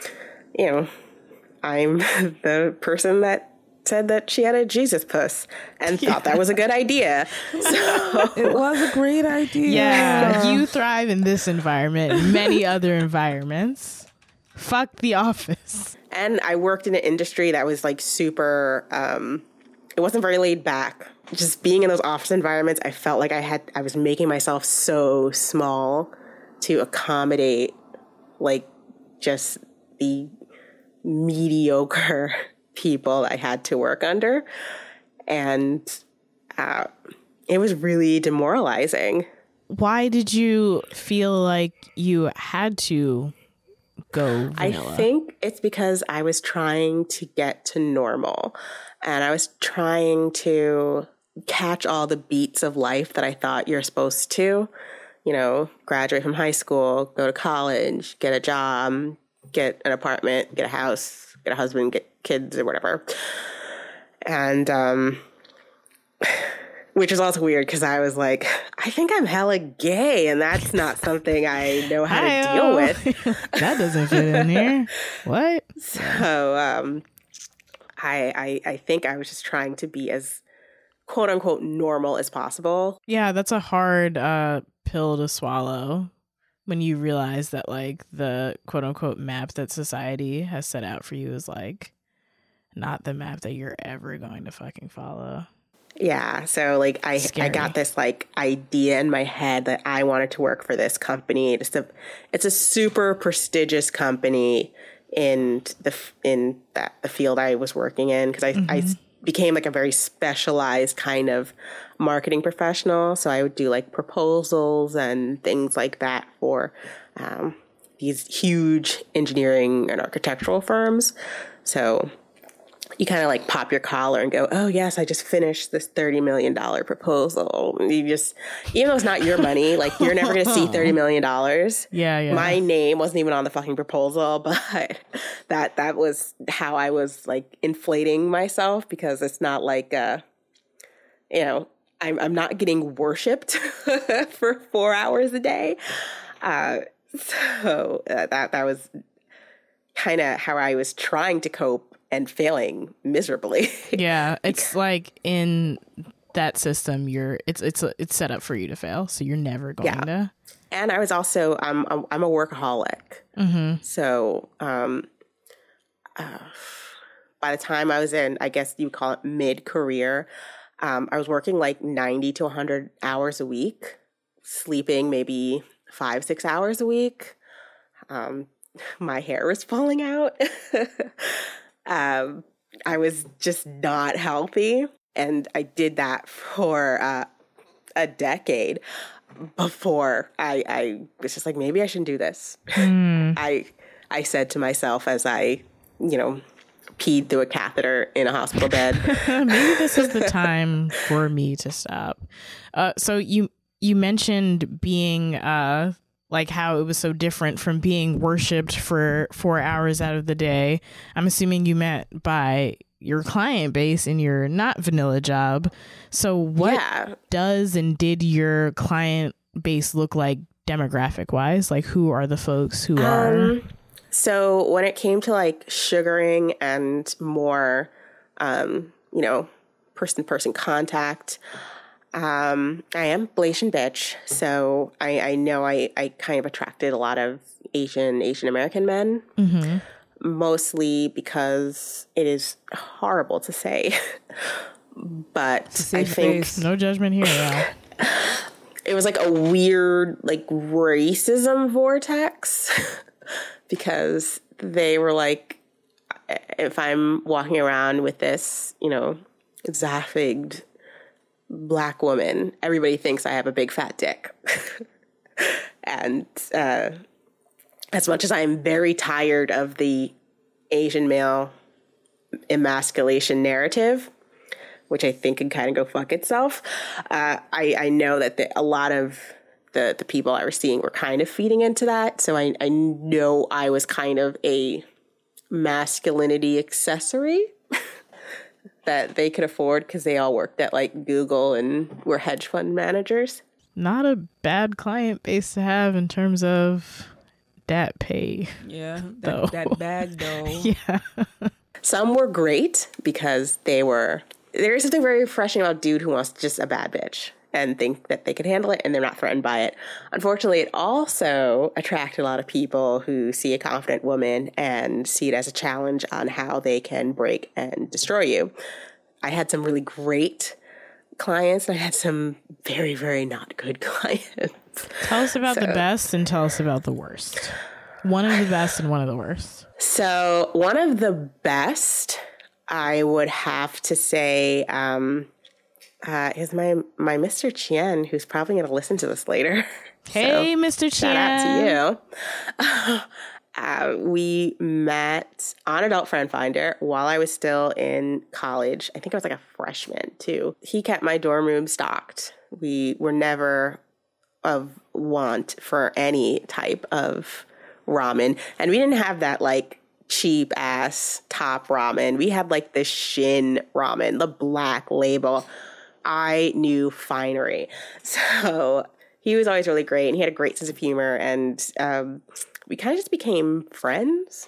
the person that said that she had a Jesus puss and thought that was a good idea. So It was a great idea. Yeah, you thrive in this environment and many other environments. Fuck the office. And I worked in an industry that was like super, it wasn't very laid back. Just being in those office environments, I felt like I was making myself so small to accommodate like just the mediocre people I had to work under. And it was really demoralizing. Why did you feel like you had to go vanilla? I think it's because I was trying to get to normal and I was trying to catch all the beats of life that I thought you're supposed to, graduate from high school, go to college, get a job, get an apartment, get a house, get a husband, get kids or whatever. And, which is also weird because I was like, I think I'm hella gay and that's not something I know how to deal with. That doesn't fit in here. What? So I think I was just trying to be as quote unquote normal as possible. Yeah, that's a hard pill to swallow when you realize that like the quote unquote map that society has set out for you is like not the map that you're ever going to fucking follow. Yeah. So like I got this like idea in my head that I wanted to work for this company. It's a super prestigious company in the field I was working in because I became like a very specialized kind of marketing professional. So I would do like proposals and things like that for these huge engineering and architectural firms. So you kind of like pop your collar and go, oh yes, I just finished this $30 million proposal. You just, even though it's not your money, like you're never going to see $30 million. Yeah. My name wasn't even on the fucking proposal, but that was how I was like inflating myself because it's not like, I'm not getting worshipped for 4 hours a day. So that was kind of how I was trying to cope and failing miserably. Yeah, it's like in that system, it's set up for you to fail, so you're never going to. And I was also I'm a workaholic. Mm-hmm. So by the time I was in, I guess you would call it mid-career, I was working like 90 to 100 hours a week, sleeping maybe 5-6 hours a week. My hair was falling out. I was just not healthy. And I did that for a decade before I was just like, maybe I shouldn't do this. I said to myself as I, peed through a catheter in a hospital bed. Maybe this is the time for me to stop. So you mentioned being like how it was so different from being worshipped for 4 hours out of the day. I'm assuming you meant by your client base in your not vanilla job. So what does and did your client base look like demographic wise? Like who are the folks who are? So when it came to like sugaring and more, person-to-person contact, I am Blasian bitch, so I know I kind of attracted a lot of Asian American men, mostly because it is horrible to say, but I think no judgment here. Yeah. It was like a weird like racism vortex because they were like, if I'm walking around with this, zaffiged Black woman, everybody thinks I have a big fat dick. And as much as I am very tired of the Asian male emasculation narrative, which I think can kind of go fuck itself. I know that a lot of the people I was seeing were kind of feeding into that. So I know I was kind of a masculinity accessory that they could afford because they all worked at like Google and were hedge fund managers. Not a bad client base to have in terms of that pay. Yeah, that bag though. Yeah. Some were great because there is something very refreshing about a dude who wants just a bad bitch and think that they can handle it and they're not threatened by it. Unfortunately, it also attracted a lot of people who see a confident woman and see it as a challenge on how they can break and destroy you. I had some really great clients and I had some very, very not good clients. Tell us about the best and tell us about the worst. One of the best and one of the worst. So one of the best, I would have to say, is my Mr. Chien, who's probably going to listen to this later. Hey, so, Mr. Chien. Shout out to you. We met on Adult Friend Finder while I was still in college. I think I was like a freshman too. He kept my dorm room stocked. We were never of want for any type of ramen. And we didn't have that like cheap ass top ramen. We had like the Shin ramen, the Black Label. I knew finery. So he was always really great and he had a great sense of humor and we kind of just became friends.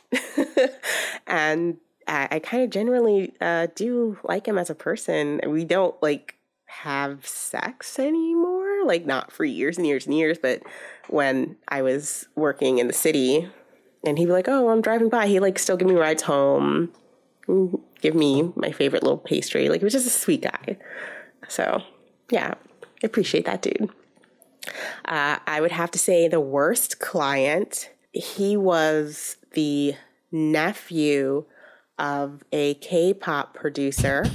And I kind of generally do like him as a person. We don't like have sex anymore, like not for years and years and years, but when I was working in the city and he'd be like, oh, I'm driving by, he like still give me rides home, give me my favorite little pastry. Like he was just a sweet guy. So yeah, I appreciate that dude. I would have to say the worst client, he was the nephew of a K-pop producer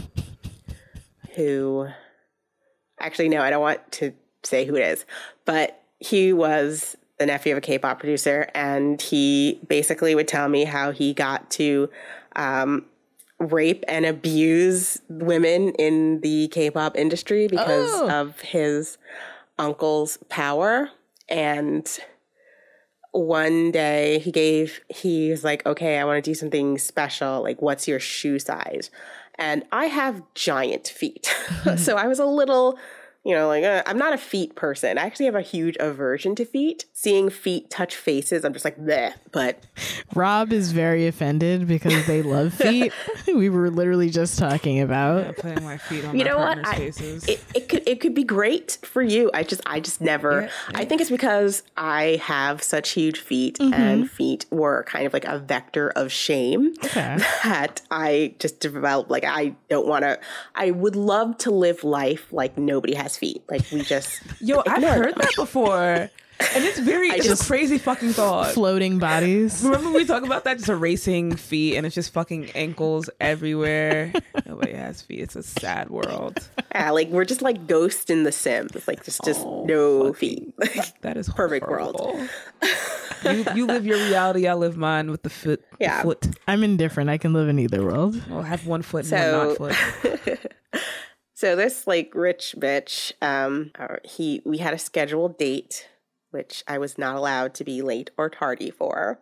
who, actually, no, I don't want to say who it is, but he was the nephew of a K-pop producer, and he basically would tell me how he got to rape and abuse women in the K-pop industry because of his uncle's power. And one day he was like, okay, I want to do something special. Like, what's your shoe size? And I have giant feet. So I was a little, like, I'm not a feet person. I actually have a huge aversion to feet. Seeing feet touch faces, I'm just like, bleh. But Rob is very offended because they love feet. We were literally just talking about putting my feet on my partner's faces. It could be great for you. I just never. Yeah. I think it's because I have such huge feet, and feet were kind of like a vector of shame that I just developed. Like, I don't want to. I would love to live life like nobody has feet. Like, we just I've heard that before. And it's a crazy fucking thought. Floating bodies. Remember we talk about that? Just erasing feet and it's just fucking ankles everywhere. Nobody has feet. It's a sad world. Yeah, like we're just like ghosts in The Sims. It's like just no feet. That is perfect horrible. World. You live your reality, I live mine with the foot. Yeah. The foot. I'm indifferent. I can live in either world. I'll have one foot and one not foot. So this like rich bitch, we had a scheduled date, which I was not allowed to be late or tardy for.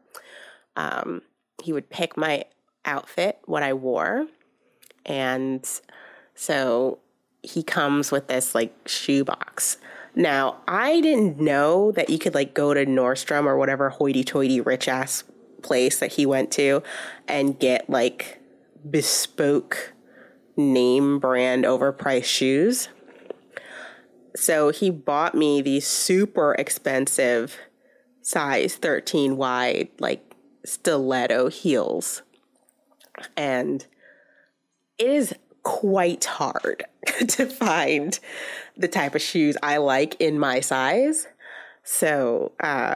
He would pick my outfit, what I wore. And so he comes with this like shoebox. Now, I didn't know that you could like go to Nordstrom or whatever hoity-toity rich ass place that he went to and get like bespoke name brand overpriced shoes. So he bought me these super expensive size 13 wide, like stiletto heels. And it is quite hard to find the type of shoes I like in my size. So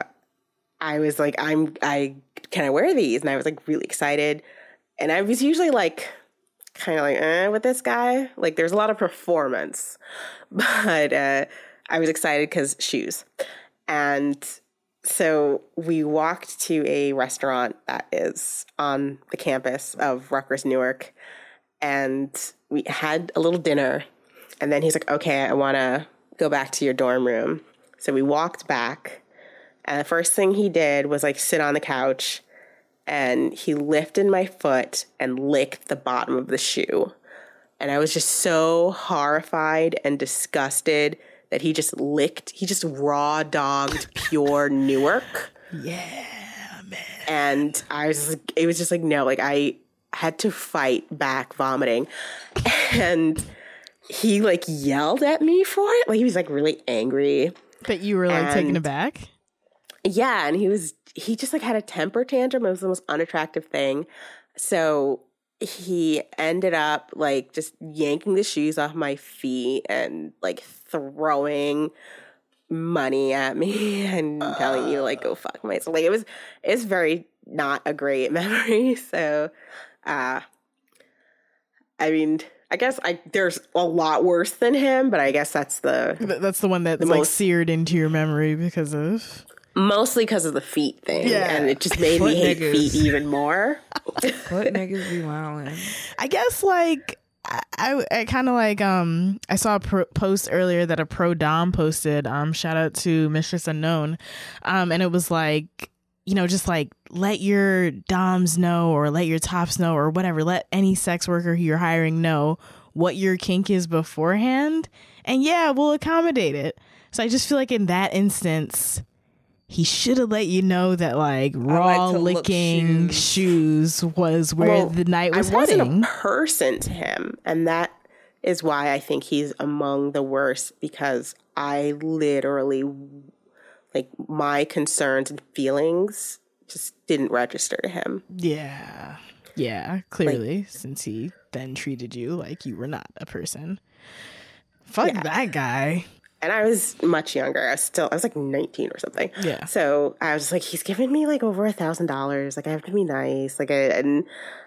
I was like, can I wear these? And I was like really excited. And I was usually like, kind of like, with this guy. Like, there's a lot of performance. But I was excited because shoes. And So we walked to a restaurant that is on the campus of Rutgers Newark, and we had a little dinner. And then he's like, okay, I want to go back to your dorm room. So we walked back, and the first thing he did was like sit on the couch, and he lifted my foot and licked the bottom of the shoe. And I was just so horrified and disgusted that he just raw dogged pure Newark. Yeah, man. And it was just like, no, like I had to fight back vomiting. And he like yelled at me for it. Like he was like really angry. That you were like taken aback? Yeah. And he just like had a temper tantrum. It was the most unattractive thing. So he ended up like just yanking the shoes off my feet and like throwing money at me and telling me to like go fuck myself. Like it's very not a great memory. So, I mean, I guess there's a lot worse than him, but I guess that's the one that's like seared into your memory because of. Mostly because of the feet thing. Yeah. And it just made me hate feet even more. Foot niggas be wildin'. I guess like I kind of like I saw a post earlier that a pro dom posted. Shout out to Mistress Unknown. And it was like, you know, just like let your doms know or let your tops know or whatever. Let any sex worker who you're hiring know what your kink is beforehand. And yeah, we'll accommodate it. So I just feel like in that instance, he should have let you know that like raw licking shoes was where the night was heading. I wasn't a person to him. And that is why I think he's among the worst, because I literally, like, my concerns and feelings just didn't register to him. Yeah. Yeah, clearly, like, since he then treated you like you were not a person. Fuck that guy. And I was much younger. I was like 19 or something. Yeah. So I was like, he's giving me like over $1,000. Like I have to be nice. Like, and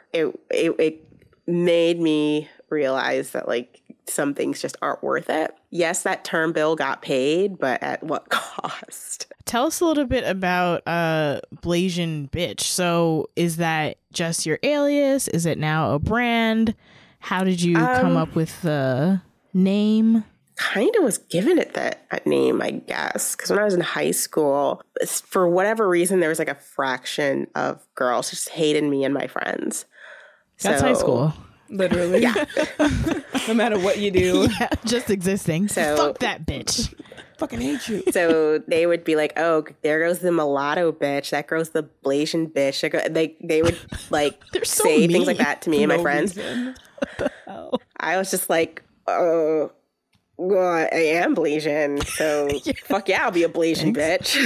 it made me realize that like some things just aren't worth it. Yes, that term bill got paid, but at what cost? Tell us a little bit about Blasian Bitch. So is that just your alias? Is it now a brand? How did you come up with the name? Kind of was given it that name, I guess, because when I was in high school, for whatever reason, there was like a fraction of girls who just hated me and my friends. That's high school. Literally. Yeah. No matter what you do. Yeah, just existing. So fuck that bitch. Fucking hate you. So they would be like, oh, there goes the mulatto bitch. That goes the Blasian bitch. They would like say things like that to me and my friends. What the hell? I was just like, oh. Well, I am Blasian, so fuck yeah, I'll be a Blasian bitch.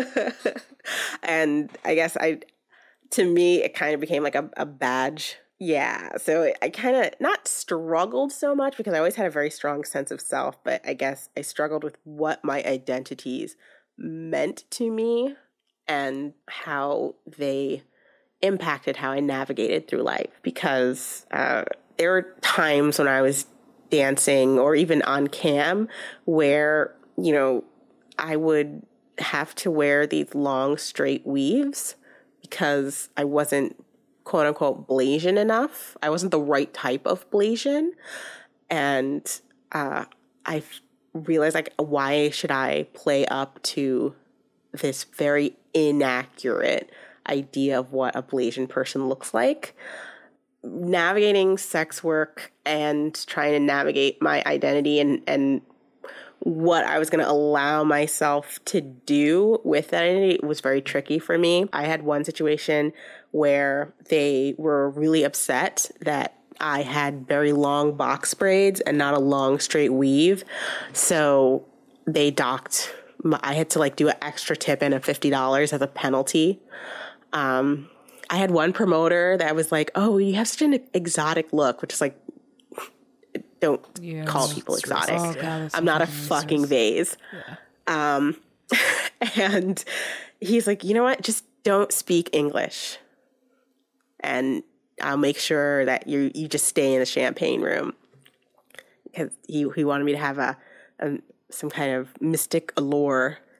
And I guess to me, it kind of became like a badge. Yeah, so I kind of not struggled so much because I always had a very strong sense of self, but I guess I struggled with what my identities meant to me and how they impacted how I navigated through life. Because there were times when I was dancing or even on cam where, you know, I would have to wear these long straight weaves because I wasn't quote unquote Blasian enough. I wasn't the right type of Blasian. And I realized like, why should I play up to this very inaccurate idea of what a Blasian person looks like? Navigating sex work and trying to navigate my identity and what I was going to allow myself to do with that identity was very tricky for me. I had one situation where they were really upset that I had very long box braids and not a long straight weave. So they docked. I had to like do an extra tip and a $50 as a penalty. I had one promoter that was like, oh, you have such an exotic look, which is like, don't call people exotic. Oh, God, I'm not a fucking vase. Yeah. And he's like, you know what? Just don't speak English. And I'll make sure that you just stay in the champagne room. Because he wanted me to have some kind of mystic allure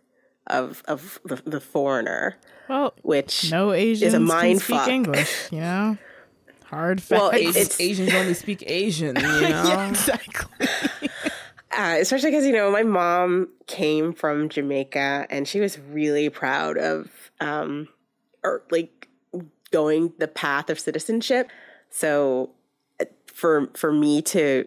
of the Foreigner. Well, which no Asians is a mind can speak fuck. English, you know? Hard facts. Well, it's Asians only speak Asian, you know? Yeah, exactly. Especially because, my mom came from Jamaica and she was really proud of going the path of citizenship. So for me to,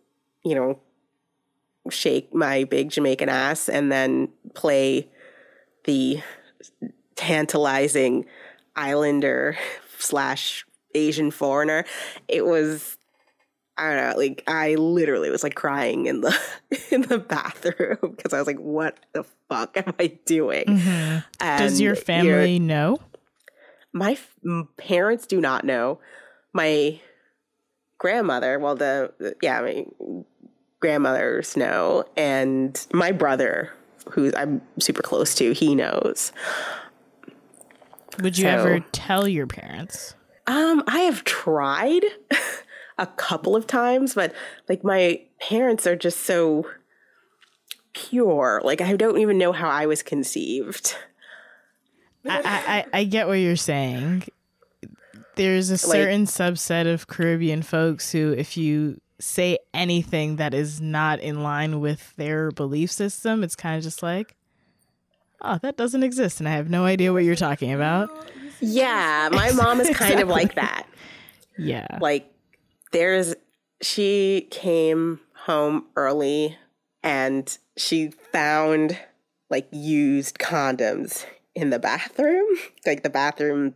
shake my big Jamaican ass and then play the tantalizing Islander / Asian foreigner, it was, I don't know, I literally was crying in the bathroom because I was like, what the fuck am I doing? Mm-hmm. Does your family know? My parents do not know. My grandmother, my grandmothers know, and my brother, who I'm super close to, he knows. Would you ever tell your parents? I have tried a couple of times, but my parents are just so pure. I don't even know how I was conceived. I get what you're saying. There's a certain subset of Caribbean folks who, if you say anything that is not in line with their belief system, it's kind of just like, oh, that doesn't exist, and I have no idea what you're talking about. Yeah, my mom is kind of like that. Yeah. She came home early and she found used condoms in the bathroom, the bathroom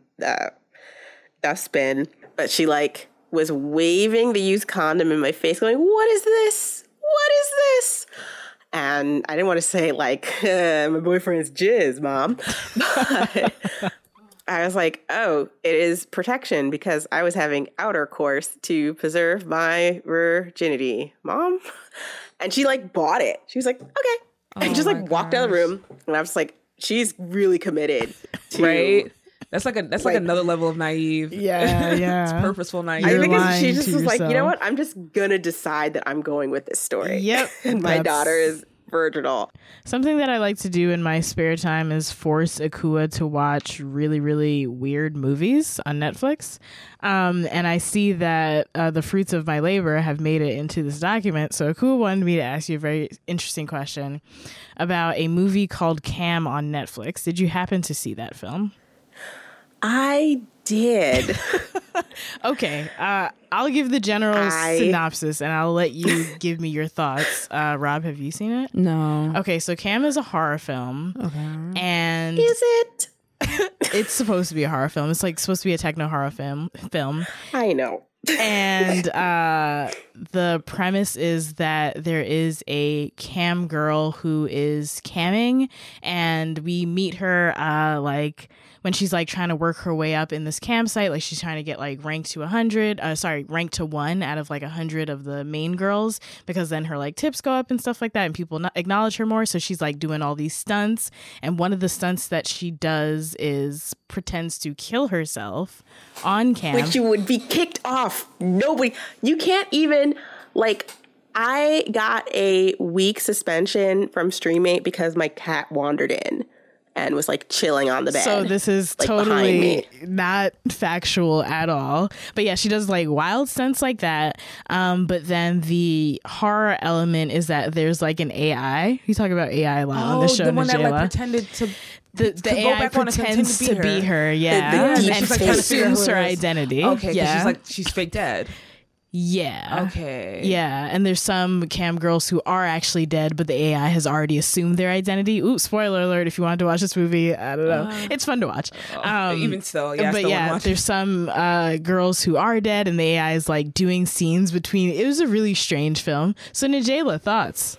dustbin. But she was waving the used condom in my face going, what is this? What is this? And I didn't want to say my boyfriend's jizz, Mom. But I was like, oh, it is protection because I was having outer course to preserve my virginity, Mom. And she bought it. She was like, okay. And just walked out of the room. And I was like, she's really committed to. Right? That's like another level of naive. Yeah. It's purposeful naive. I think lying she just to was like, you know yourself. what? I'm just going to decide that I'm going with this story. Yep. And my daughter is virginal. Something that I like to do in my spare time is force Akua to watch really, really weird movies on Netflix. And I see that the fruits of my labor have made it into this document. So Akua wanted me to ask you a very interesting question about a movie called Cam on Netflix. Did you happen to see that film? I did. Okay. I'll give the general synopsis and I'll let you give me your thoughts. Rob, have you seen it? No. Okay, so Cam is a horror film. Okay. And Is it? it's supposed to be a horror film. It's supposed to be a techno horror film. I know. And the premise is that there is a cam girl who is camming, and we meet her when she's trying to work her way up in this campsite. She's trying to get ranked to 1 out of 100 of the main girls, because then her tips go up and stuff like that, and people acknowledge her more. So she's doing all these stunts, and one of the stunts that she does is pretends to kill herself on cam, which you would be kicked off. Nobody, you can't even I got a week suspension from Streammate because my cat wandered in and was chilling on the bed. So this is totally not factual at all. But yeah, she does wild stunts like that. But then the horror element is that there's an AI. We talk about AI a lot on the show. The one Najela. that pretended to the AI pretends to be her. Yeah. The and deep assumes her identity. Okay, yeah. she's fake dead. Yeah. Okay. Yeah, and there's some cam girls who are actually dead, but the AI has already assumed their identity. Ooh, spoiler alert! If you wanted to watch this movie, I don't know. It's fun to watch. Even still, yeah. But yeah, there's some girls who are dead, and the AI is doing scenes between. It was a really strange film. So Najela, thoughts?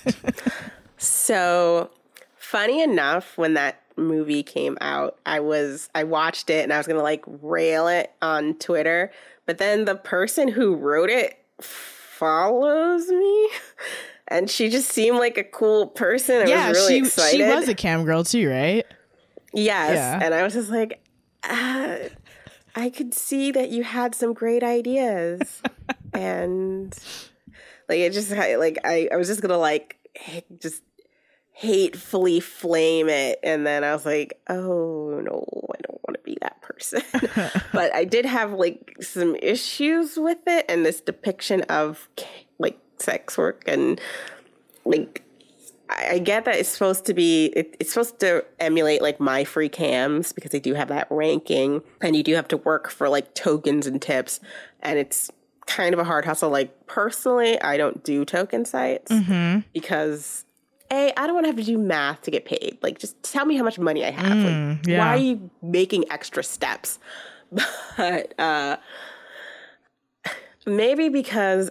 So funny enough, when that movie came out, I watched it and I was gonna rail it on Twitter. But then the person who wrote it follows me, and she just seemed like a cool person. I was really excited. She was a cam girl too, right? Yes, Yeah. And I was just like, I could see that you had some great ideas, and it just I was just gonna just hatefully flame it. And then I was like, oh no, I don't want to be that person. But I did have like some issues with it and this depiction of like sex work, and like I get that it's supposed to be, it's supposed to emulate like My Free Cams because they do have that ranking and you do have to work for like tokens and tips, and it's kind of a hard hustle. Like personally, I don't do token sites because I don't want to have to do math to get paid. Like just tell me how much money I have. Why are you making extra steps? But maybe because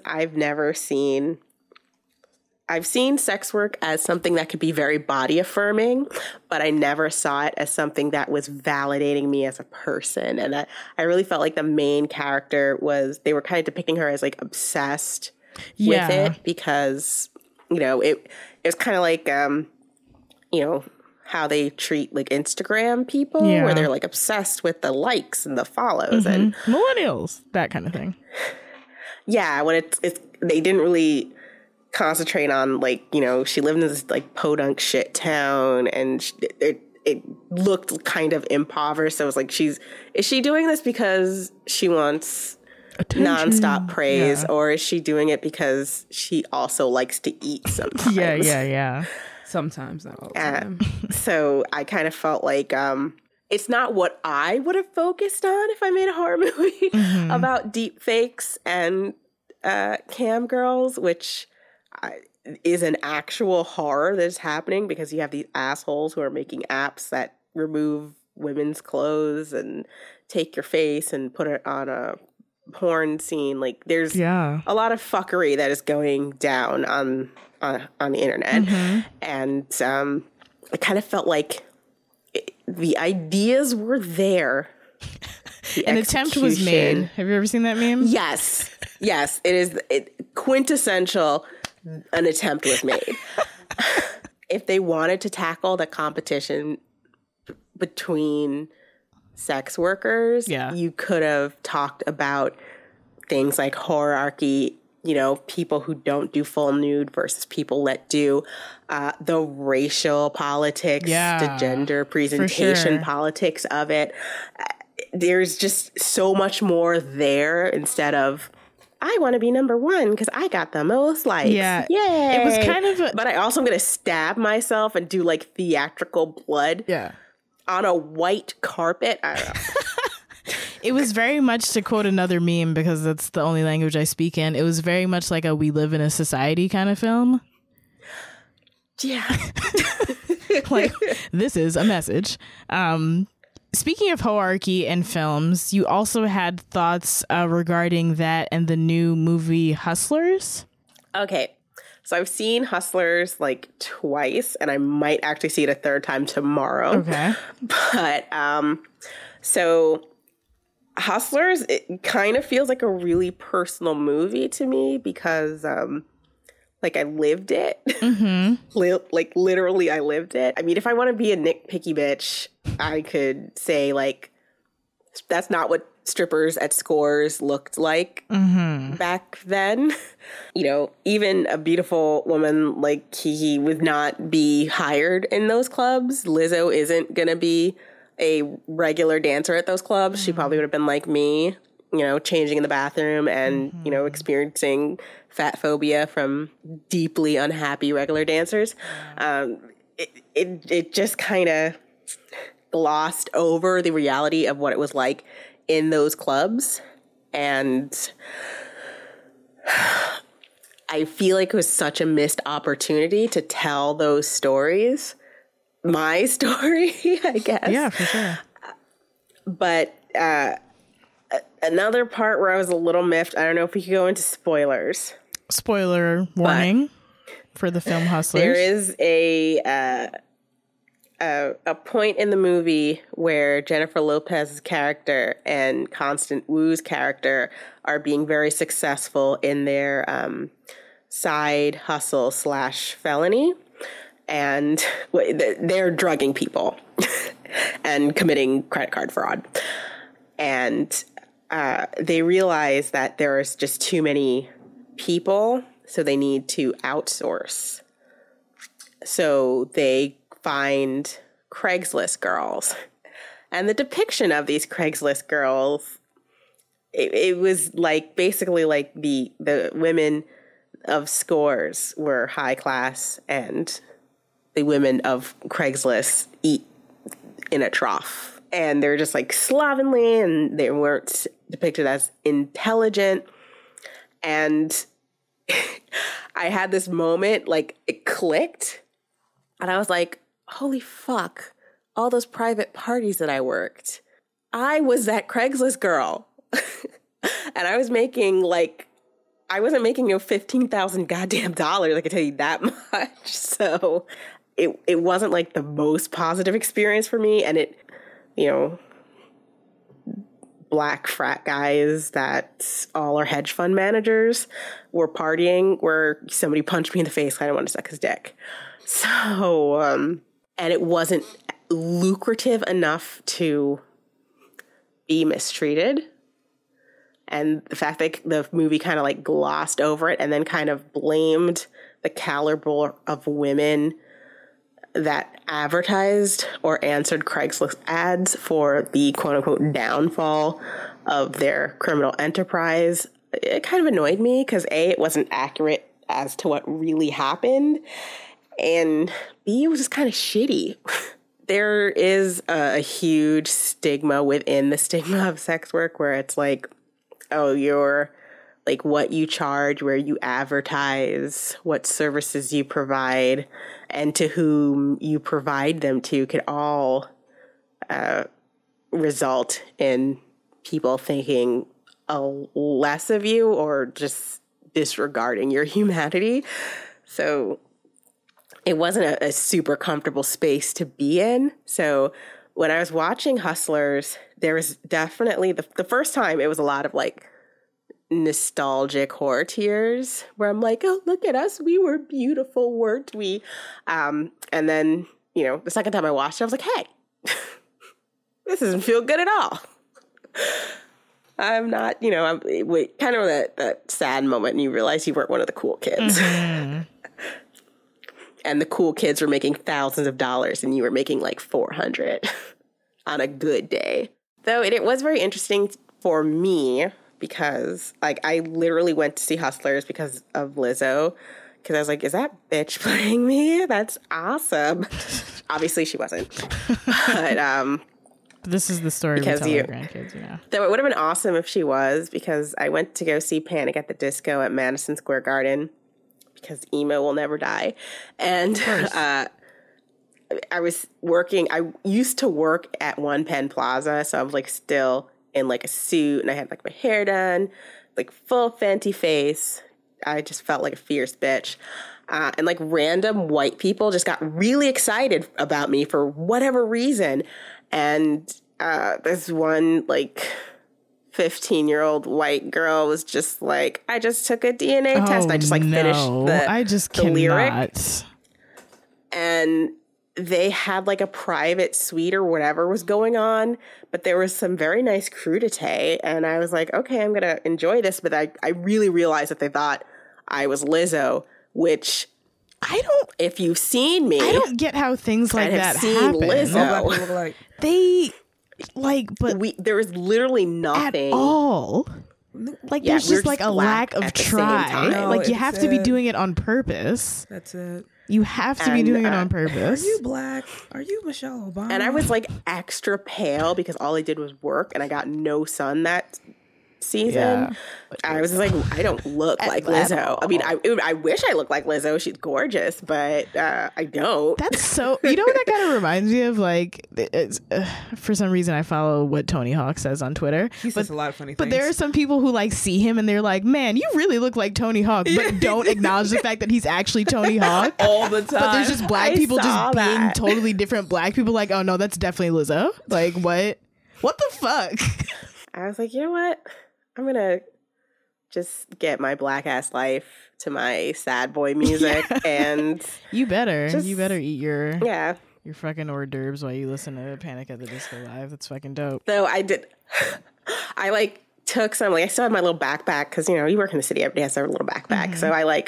I've seen sex work as something that could be very body affirming, but I never saw it as something that was validating me as a person. And I really felt like the main character they were kind of depicting her as like obsessed with it because, you know, it was kind of like, you know, how they treat like Instagram people where they're like obsessed with the likes and the follows and millennials, that kind of thing. Yeah. When it's they didn't really concentrate on like, you know, she lived in this like podunk shit town and it looked kind of impoverished. So it was like, is she doing this because she wants attention, nonstop praise, or is she doing it because she also likes to eat sometimes? Yeah. Sometimes, not all the time. So I kind of felt like it's not what I would have focused on if I made a horror movie about deep fakes and cam girls, which is an actual horror that is happening because you have these assholes who are making apps that remove women's clothes and take your face and put it on a porn scene. Like there's a lot of fuckery that is going down on the internet. And I kind of felt like the ideas were there. An attempt was made. Have you ever seen that meme? Yes. It is quintessential. An attempt was made. If they wanted to tackle the competition between sex workers, you could have talked about things like hierarchy, you know, people who don't do full nude versus people that do, the racial politics, the gender presentation politics of it. There's just so much more there instead of, I want to be number one because I got the most likes. Yeah. Yay. It was kind of but I also am going to stab myself and do like theatrical blood on a white carpet. I don't know. It was very much, to quote another meme, because that's the only language I speak in, it was very much like a We Live in a Society kind of film. Yeah. Like, this is a message. Speaking of hierarchy in films, you also had thoughts regarding that and the new movie Hustlers. Okay. So I've seen Hustlers like twice, and I might actually see it a third time tomorrow. Okay. But so Hustlers, it kind of feels like a really personal movie to me because like I lived it. Like literally I lived it. I mean, if I want to be a nitpicky bitch, I could say like, that's not what strippers at Scores looked like back then. You know, even a beautiful woman like Kiki would not be hired in those clubs. Lizzo isn't going to be a regular dancer at those clubs. She probably would have been like me, you know, changing in the bathroom and, you know, experiencing fat phobia from deeply unhappy regular dancers. It just kind of glossed over the reality of what it was like in those clubs. And I feel like it was such a missed opportunity to tell those stories. My story, I guess. Yeah, for sure. But another part where I was a little miffed, I don't know if we could go into spoilers. Spoiler warning for the film Hustlers. There is a point in the movie where Jennifer Lopez's character and Constance Wu's character are being very successful in their side hustle / felony. And they're drugging people and committing credit card fraud. And they realize that there's just too many people, so they need to outsource. So they find Craigslist girls. And the depiction of these Craigslist girls, it was like basically like the women of Scores were high class and the women of Craigslist eat in a trough. And they're just like slovenly and they weren't depicted as intelligent. And I had this moment, like it clicked. And I was like, holy fuck, all those private parties that I worked. I was that Craigslist girl. And I was making like, I wasn't making $15,000 goddamn dollars, I can tell you that much. So it wasn't like the most positive experience for me. And it, you know, black frat guys that all are hedge fund managers were partying where somebody punched me in the face. I didn't want to suck his dick. So, and it wasn't lucrative enough to be mistreated. And the fact that the movie kind of like glossed over it and then kind of blamed the caliber of women that advertised or answered Craigslist ads for the quote unquote downfall of their criminal enterprise, it kind of annoyed me because A, it wasn't accurate as to what really happened, and B, it was just kind of shitty. There is a huge stigma within the stigma of sex work where it's like, oh, you're like what you charge, where you advertise, what services you provide, and to whom you provide them to could all result in people thinking less of you or just disregarding your humanity. So it wasn't a super comfortable space to be in. So when I was watching Hustlers, there was definitely the first time it was a lot of like nostalgic horror tears where I'm like, oh, look at us. We were beautiful, weren't we? And then, you know, the second time I watched it, I was like, hey, this doesn't feel good at all. I'm not, you know, I'm kind of that sad moment and you realize you weren't one of the cool kids. Mm-hmm. And the cool kids were making thousands of dollars and you were making like 400 on a good day. Though it was very interesting for me because like I literally went to see Hustlers because of Lizzo. Because I was like, is that bitch playing me? That's awesome. Obviously she wasn't. But this is the story we tell our grandkids, you know. Though it would have been awesome if she was, because I went to go see Panic at the Disco at Madison Square Garden because emo will never die. And I was working, I used to work at One Penn Plaza, so I was like still in like a suit and I had like my hair done, like full Fenty face. I just felt like a fierce bitch. And like random white people just got really excited about me for whatever reason. And this one like 15-year-old white girl was just like, I just took a DNA test. And I just like finished the lyrics. And they had like a private suite or whatever was going on, but there was some very nice crudité. And I was like, okay, I'm going to enjoy this. But I really realized that they thought I was Lizzo, which I don't, if you've seen me, I don't get how things like that happen. Lizzo. They like, but there was literally nothing at all. Like there's just like a lack of try. No, like you have to be doing it on purpose. That's it. You have to be doing it on purpose. Are you black? Are you Michelle Obama? And I was like extra pale because all I did was work and I got no sun that season. Yeah. I was like, I don't look like Lizzo. I mean, I wish I looked like Lizzo. She's gorgeous, but I don't. That's so, you know what that kind of reminds me of? Like, it's, for some reason, I follow what Tony Hawk says on Twitter. He says a lot of funny things. But there are some people who like see him and they're like, man, you really look like Tony Hawk, but don't acknowledge the fact that he's actually Tony Hawk all the time. But there's just black people just being totally different black people. Like, oh no, that's definitely Lizzo. Like, what the fuck? I was like, you know what? I'm going to just get my black ass life to my sad boy music. And you better eat your fucking hors d'oeuvres while you listen to Panic at the Disco live. That's fucking dope. So I like took some, like I still have my little backpack because, you know, you work in the city, everybody has their little backpack. Mm-hmm. So I like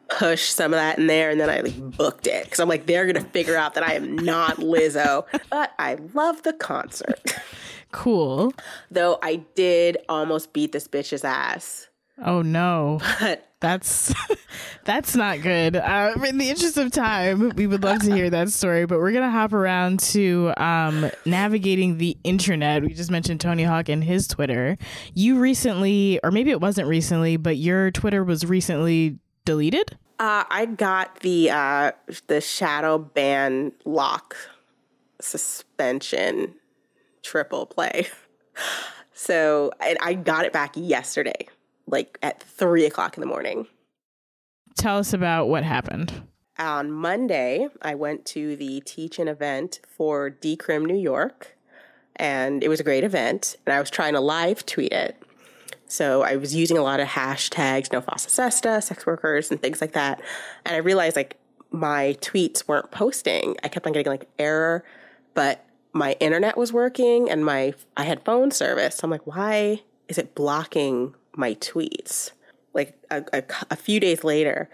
push some of that in there, and then I like booked it because I'm like, they're gonna figure out that I am not Lizzo. But I love the concert. Cool. Though I did almost beat this bitch's ass. Oh no. But that's not good. In the interest of time, we would love to hear that story, but we're gonna hop around to navigating the internet. We just mentioned Tony Hawk and his Twitter. You recently, or maybe it wasn't recently, but your Twitter was recently deleted? I got the shadow ban lock suspension triple play. So I got it back yesterday, like at 3:00 in the morning. Tell us about what happened. On Monday, I went to the teach-in event for Decrim New York, and it was a great event, and I was trying to live tweet it. So I was using a lot of hashtags, no fossa sesta, sex workers, and things like that. And I realized like my tweets weren't posting. I kept on getting like error, but my internet was working and I had phone service. So I'm like, why is it blocking my tweets? Like a few days later,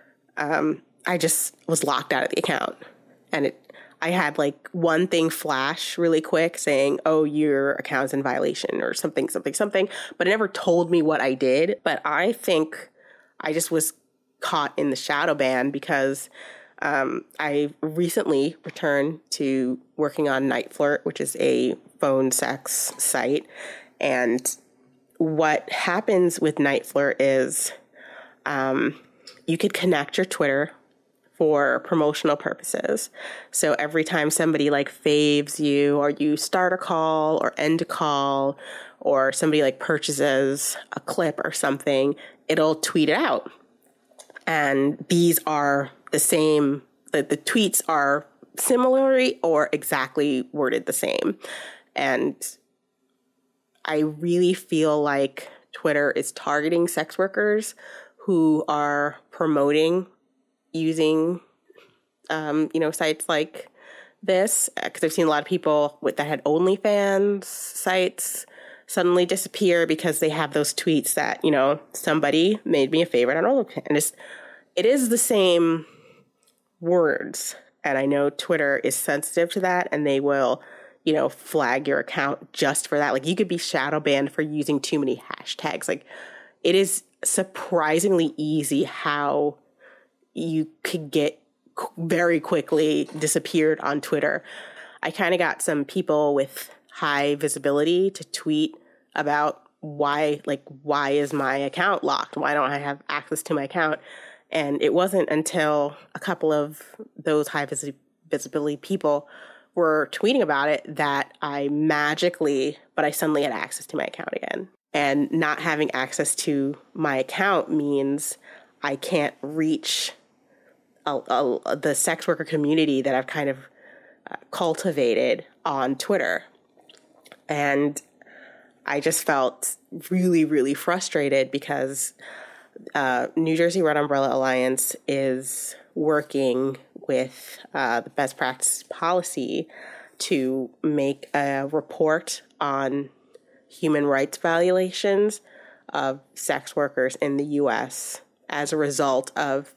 I just was locked out of the account, and I had like one thing flash really quick saying, oh, your account's in violation or something, but it never told me what I did. But I think I just was caught in the shadow ban because I recently returned to working on NiteFlirt, which is a phone sex site. And what happens with NiteFlirt is you could connect your Twitter for promotional purposes. So every time somebody like faves you, or you start a call or end a call, or somebody like purchases a clip or something, it'll tweet it out. And these are the same, the tweets are similarly or exactly worded the same. And I really feel like Twitter is targeting sex workers who are promoting using, sites like this, because I've seen a lot of people that had OnlyFans sites suddenly disappear because they have those tweets that, somebody made me a favorite on OnlyFans. And it is the same words. And I know Twitter is sensitive to that, and they will, flag your account just for that. Like, you could be shadow banned for using too many hashtags. Like, it is surprisingly easy how you could get very quickly disappeared on Twitter. I kind of got some people with high visibility to tweet about why is my account locked? Why don't I have access to my account? And it wasn't until a couple of those high visibility people were tweeting about it that I suddenly had access to my account again. And not having access to my account means I can't reach the sex worker community that I've kind of cultivated on Twitter. And I just felt really, really frustrated because New Jersey Red Umbrella Alliance is working with the best practice policy to make a report on human rights violations of sex workers in the U.S. as a result of,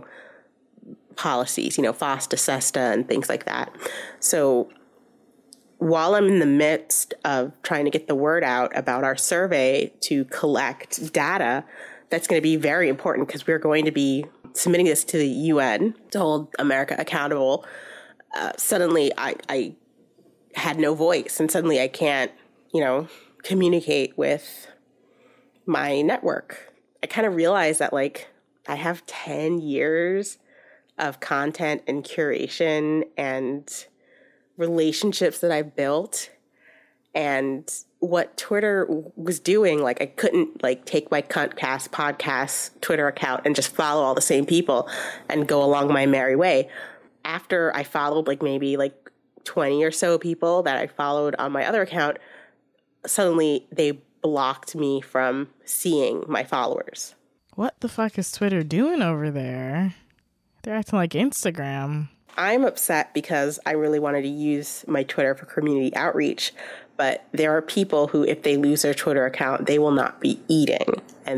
policies, FOSTA, SESTA, and things like that. So while I'm in the midst of trying to get the word out about our survey to collect data, that's going to be very important because we're going to be submitting this to the UN to hold America accountable. Suddenly I had no voice, and suddenly I can't, communicate with my network. I kind of realized that I have 10 years of content and curation and relationships that I've built, and what Twitter was doing, I couldn't take my Cuntcast podcast Twitter account and just follow all the same people and go along my merry way. After I followed maybe 20 or so people that I followed on my other account, suddenly they blocked me from seeing my followers. What the fuck is Twitter doing over there? They're acting like Instagram. I'm upset because I really wanted to use my Twitter for community outreach, but there are people who, if they lose their Twitter account, they will not be eating. And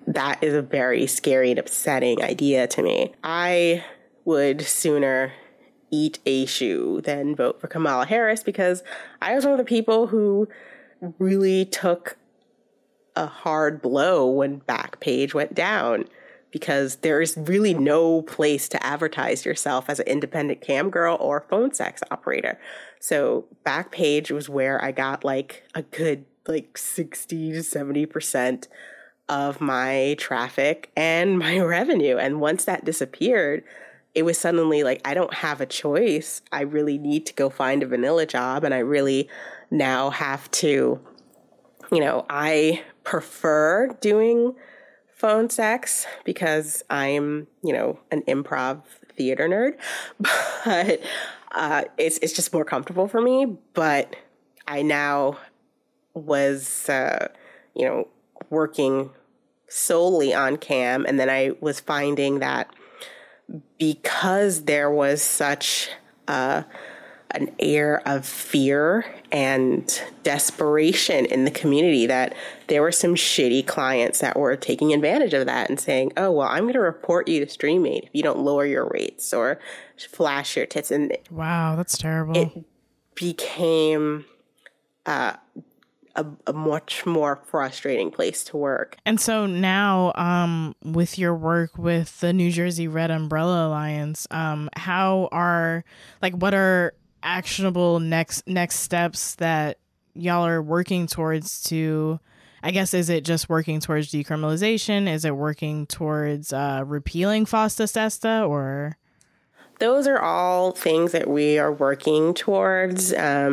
that is a very scary and upsetting idea to me. I would sooner eat a shoe than vote for Kamala Harris, because I was one of the people who really took a hard blow when Backpage went down, because there is really no place to advertise yourself as an independent cam girl or phone sex operator. So Backpage was where I got like a good like 60 to 70% of my traffic and my revenue. And once that disappeared, it was suddenly like, I don't have a choice. I really need to go find a vanilla job. And I really now have to, I prefer doing phone sex because I'm, an improv theater nerd, but it's just more comfortable for me. But I now was, working solely on cam. And then I was finding that because there was such an air of fear and desperation in the community, that there were some shitty clients that were taking advantage of that and saying, oh, well, I'm going to report you to StreamMate if you don't lower your rates or flash your tits. And wow, that's terrible. It became a much more frustrating place to work. And so now, with your work with the New Jersey Red Umbrella Alliance, what are actionable next steps that y'all are working towards to, I guess, is it just working towards decriminalization? Is it working towards repealing FOSTA SESTA, or? Those are all things that we are working towards.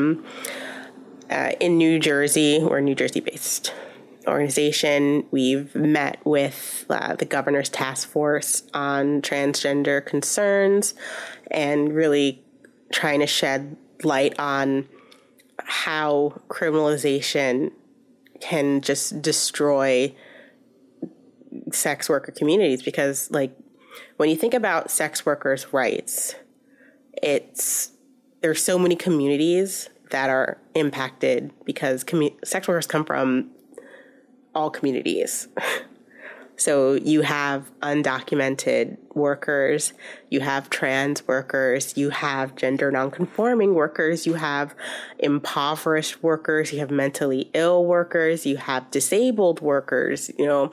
In New Jersey, we're a New Jersey-based organization. We've met with the governor's task force on transgender concerns and really trying to shed light on how criminalization can just destroy sex worker communities. Because, like, when you think about sex workers' rights, there's so many communities that are impacted because sex workers come from all communities. So you have undocumented workers, you have trans workers, you have gender nonconforming workers, you have impoverished workers, you have mentally ill workers, you have disabled workers,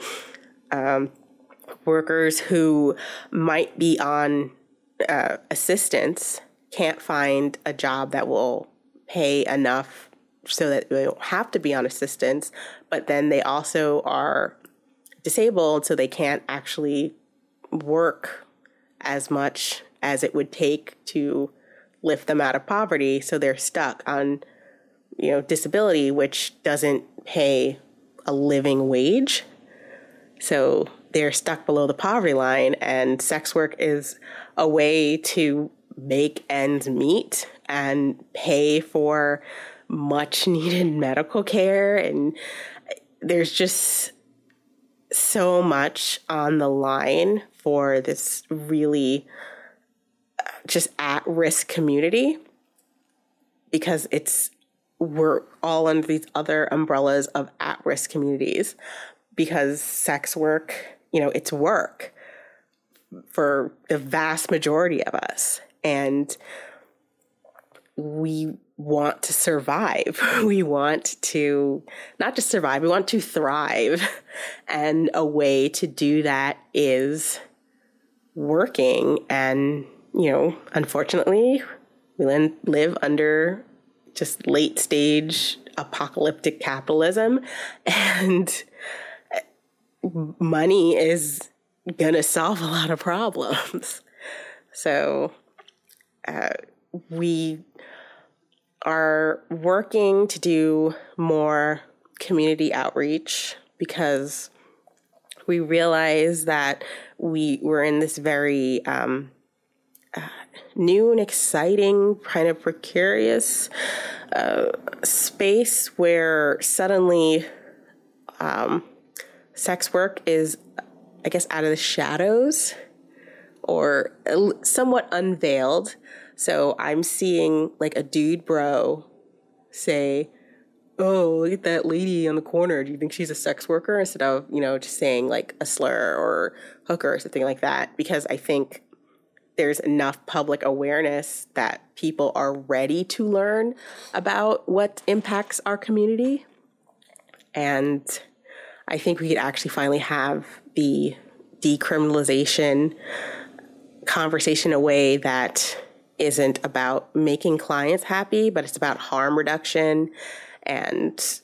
workers who might be on assistance, can't find a job that will pay enough so that they don't have to be on assistance, but then they also are disabled, so they can't actually work as much as it would take to lift them out of poverty. So they're stuck on, disability, which doesn't pay a living wage. So they're stuck below the poverty line, and sex work is a way to make ends meet and pay for much needed medical care. And there's just so much on the line for this really just at-risk community, because we're all under these other umbrellas of at-risk communities, because sex work, it's work for the vast majority of us. And we want to survive. We want to not just survive, we want to thrive. And a way to do that is working. And, unfortunately, we live under just late stage apocalyptic capitalism, and money is going to solve a lot of problems. So we are working to do more community outreach, because we realize that we're in this very new and exciting, kind of precarious space where suddenly sex work is, I guess, out of the shadows or somewhat unveiled. So I'm seeing like a dude bro say, oh, look at that lady on the corner. Do you think she's a sex worker? Instead of, just saying like a slur or hooker or something like that. Because I think there's enough public awareness that people are ready to learn about what impacts our community. And I think we could actually finally have the decriminalization conversation in a way that isn't about making clients happy, but it's about harm reduction and,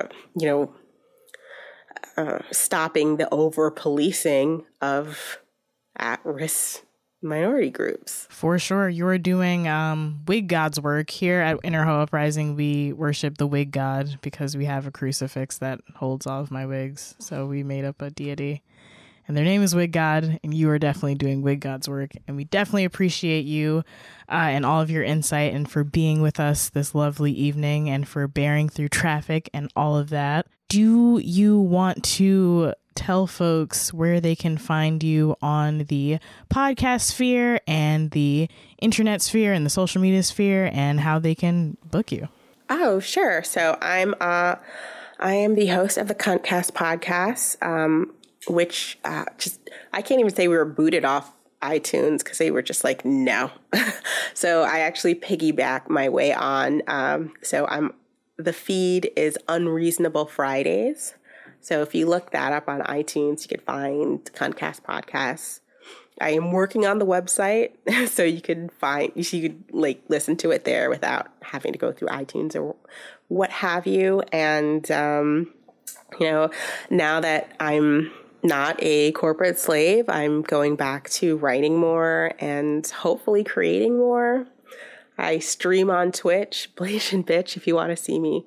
stopping the over-policing of at-risk minority groups. For sure. You are doing wig god's work. Here at Inner Hoe Uprising, we worship the wig god because we have a crucifix that holds all of my wigs. So we made up a deity and their name is Wig God, and you are definitely doing wig god's work. And we definitely appreciate you and all of your insight and for being with us this lovely evening and for bearing through traffic and all of that. Do you want to tell folks where they can find you on the podcast sphere and the internet sphere and the social media sphere and how they can book you? Oh, sure. So I am the host of the Cuntcast podcast, which I can't even say we were booted off iTunes because they were just like, no. So I actually piggyback my way on. The feed is Unreasonable Fridays. So if you look that up on iTunes, you can find Cuntcast podcasts. I am working on the website, so you could listen to it there without having to go through iTunes or what have you. And now that I'm not a corporate slave, I'm going back to writing more and hopefully creating more. I stream on Twitch, Blasian Bitch, if you want to see me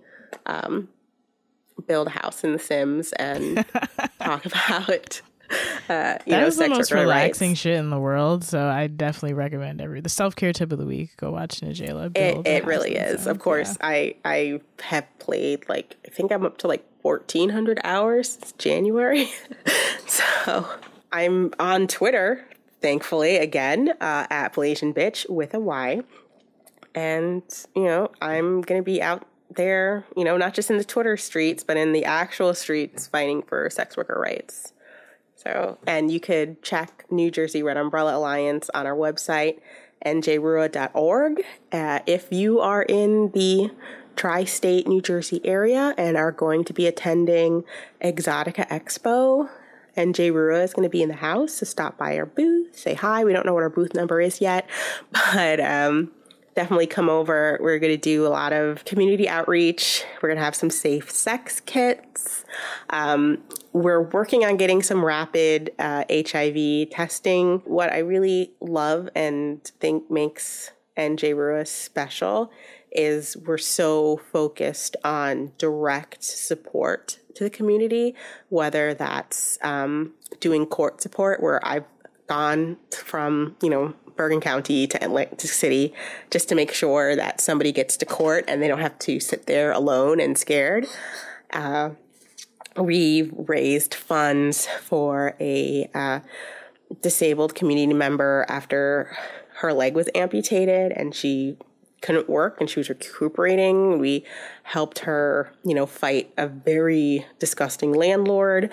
build a house in The Sims and talk about that is the most relaxing shit in the world. So I definitely recommend the self-care tip of the week. Go watch Nigella build. It really is. Of course, yeah. I have played I think I'm up to 1,400 hours since January. So I'm on Twitter, thankfully, again, at Blasian Bitch with a Y. And, I'm going to be out there, not just in the Twitter streets, but in the actual streets fighting for sex worker rights. So, and you could check New Jersey Red Umbrella Alliance on our website, njrua.org. If you are in the tri-state New Jersey area and are going to be attending Exotica Expo, NJ Rua is going to be in the house, so stop by our booth, say hi. We don't know what our booth number is yet, but definitely come over. We're going to do a lot of community outreach. We're going to have some safe sex kits. We're working on getting some rapid HIV testing. What I really love and think makes NJ Rua special is we're so focused on direct support to the community, whether that's doing court support, where I've gone from, Bergen County to Atlantic City just to make sure that somebody gets to court and they don't have to sit there alone and scared. We've raised funds for a disabled community member after her leg was amputated and she couldn't work and she was recuperating. We helped her, fight a very disgusting landlord.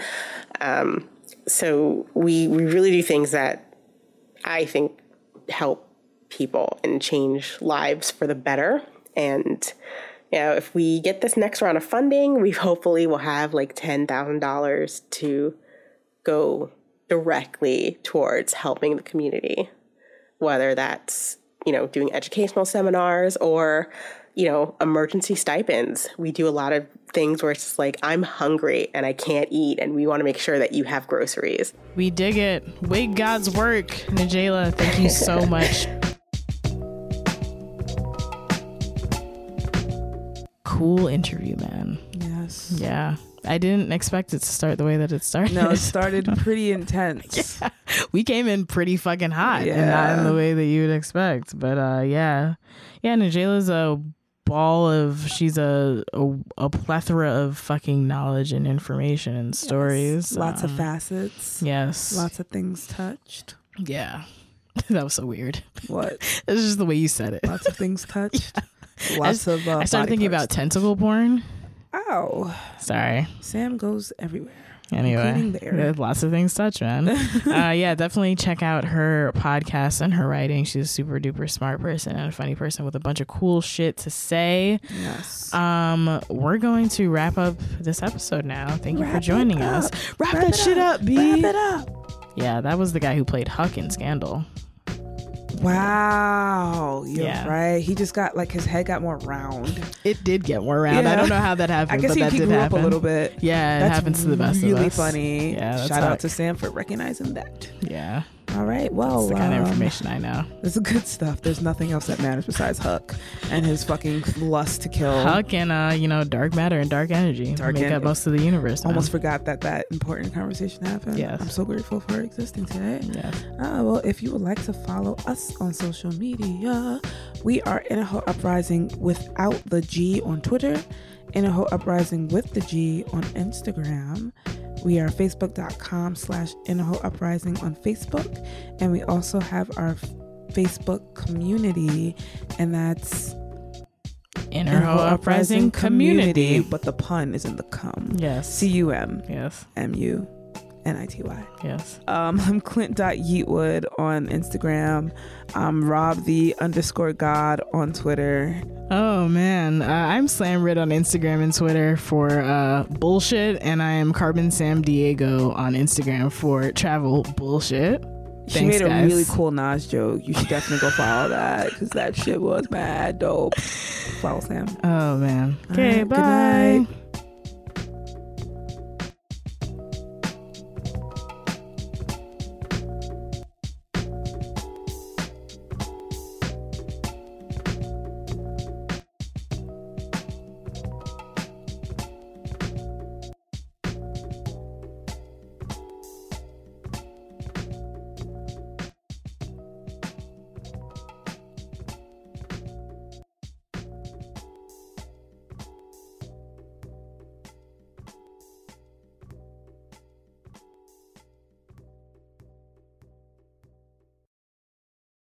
So we really do things that I think help people and change lives for the better. And, if we get this next round of funding, we hopefully will have $10,000 to go directly towards helping the community, whether that's, doing educational seminars or, emergency stipends. We do a lot of things where it's just I'm hungry and I can't eat and we want to make sure that you have groceries. We dig it. Wig God's work. Nigella, thank you so much. Cool interview, man. Yes. Yeah. I didn't expect it to start the way that it started. No, it started pretty intense. Yeah. We came in pretty fucking hot and not in the way that you would expect. But yeah, Nigella's a ball of, she's a plethora of fucking knowledge and information and stories. Yes. Lots of facets. Yes. Lots of things touched. Yeah. That was so weird. What? It's just the way you said it. Lots of things touched. Yeah. Lots of I started thinking about tentacle porn. Ow. Sorry. Sam goes everywhere. Anyway, there's lots of things touch, man. Yeah, definitely check out her podcast and her writing. She's a super duper smart person and a funny person with a bunch of cool shit to say. Yes. We're going to wrap up this episode now. Thank you for joining us. Wrap that shit up, B. Wrap it up. Yeah, that was the guy who played Huck in Scandal. Wow, you're right. He just got like his head got more round. It did get more round. I don't know how that happened. I guess but he did grew happen. up a little bit. Yeah, it happens to the best of us. Really funny. Yeah, shout out to Sam for recognizing that. Yeah. All right. Well, that's the kind of information I know. This is good stuff. There's nothing else that matters besides Huck and his fucking lust to kill. Huck and dark matter and dark energy make up most of the universe. Almost forgot that important conversation happened. Yes. I'm so grateful for existing today. Yes. Well, if you would like to follow us on social media, we are Inaho Uprising without the G on Twitter, Inaho Uprising with the G on Instagram. We are facebook.com/Inaho Uprising on Facebook. And we also have our Facebook community, and that's Inaho Uprising Community. But the pun is in the cum. Yes. CUM. Yes. MUNITY. Yes. I'm Clint.Yeatwood on Instagram. I'm Rob_the_God on Twitter. Oh man, I'm Slam Rid on Instagram and Twitter for bullshit, and I am Carbon Sam Diego on Instagram for travel bullshit. She made a really cool Nas joke. You should definitely go follow that because that shit was mad dope. Follow Sam. Oh man. Okay, bye. Good night.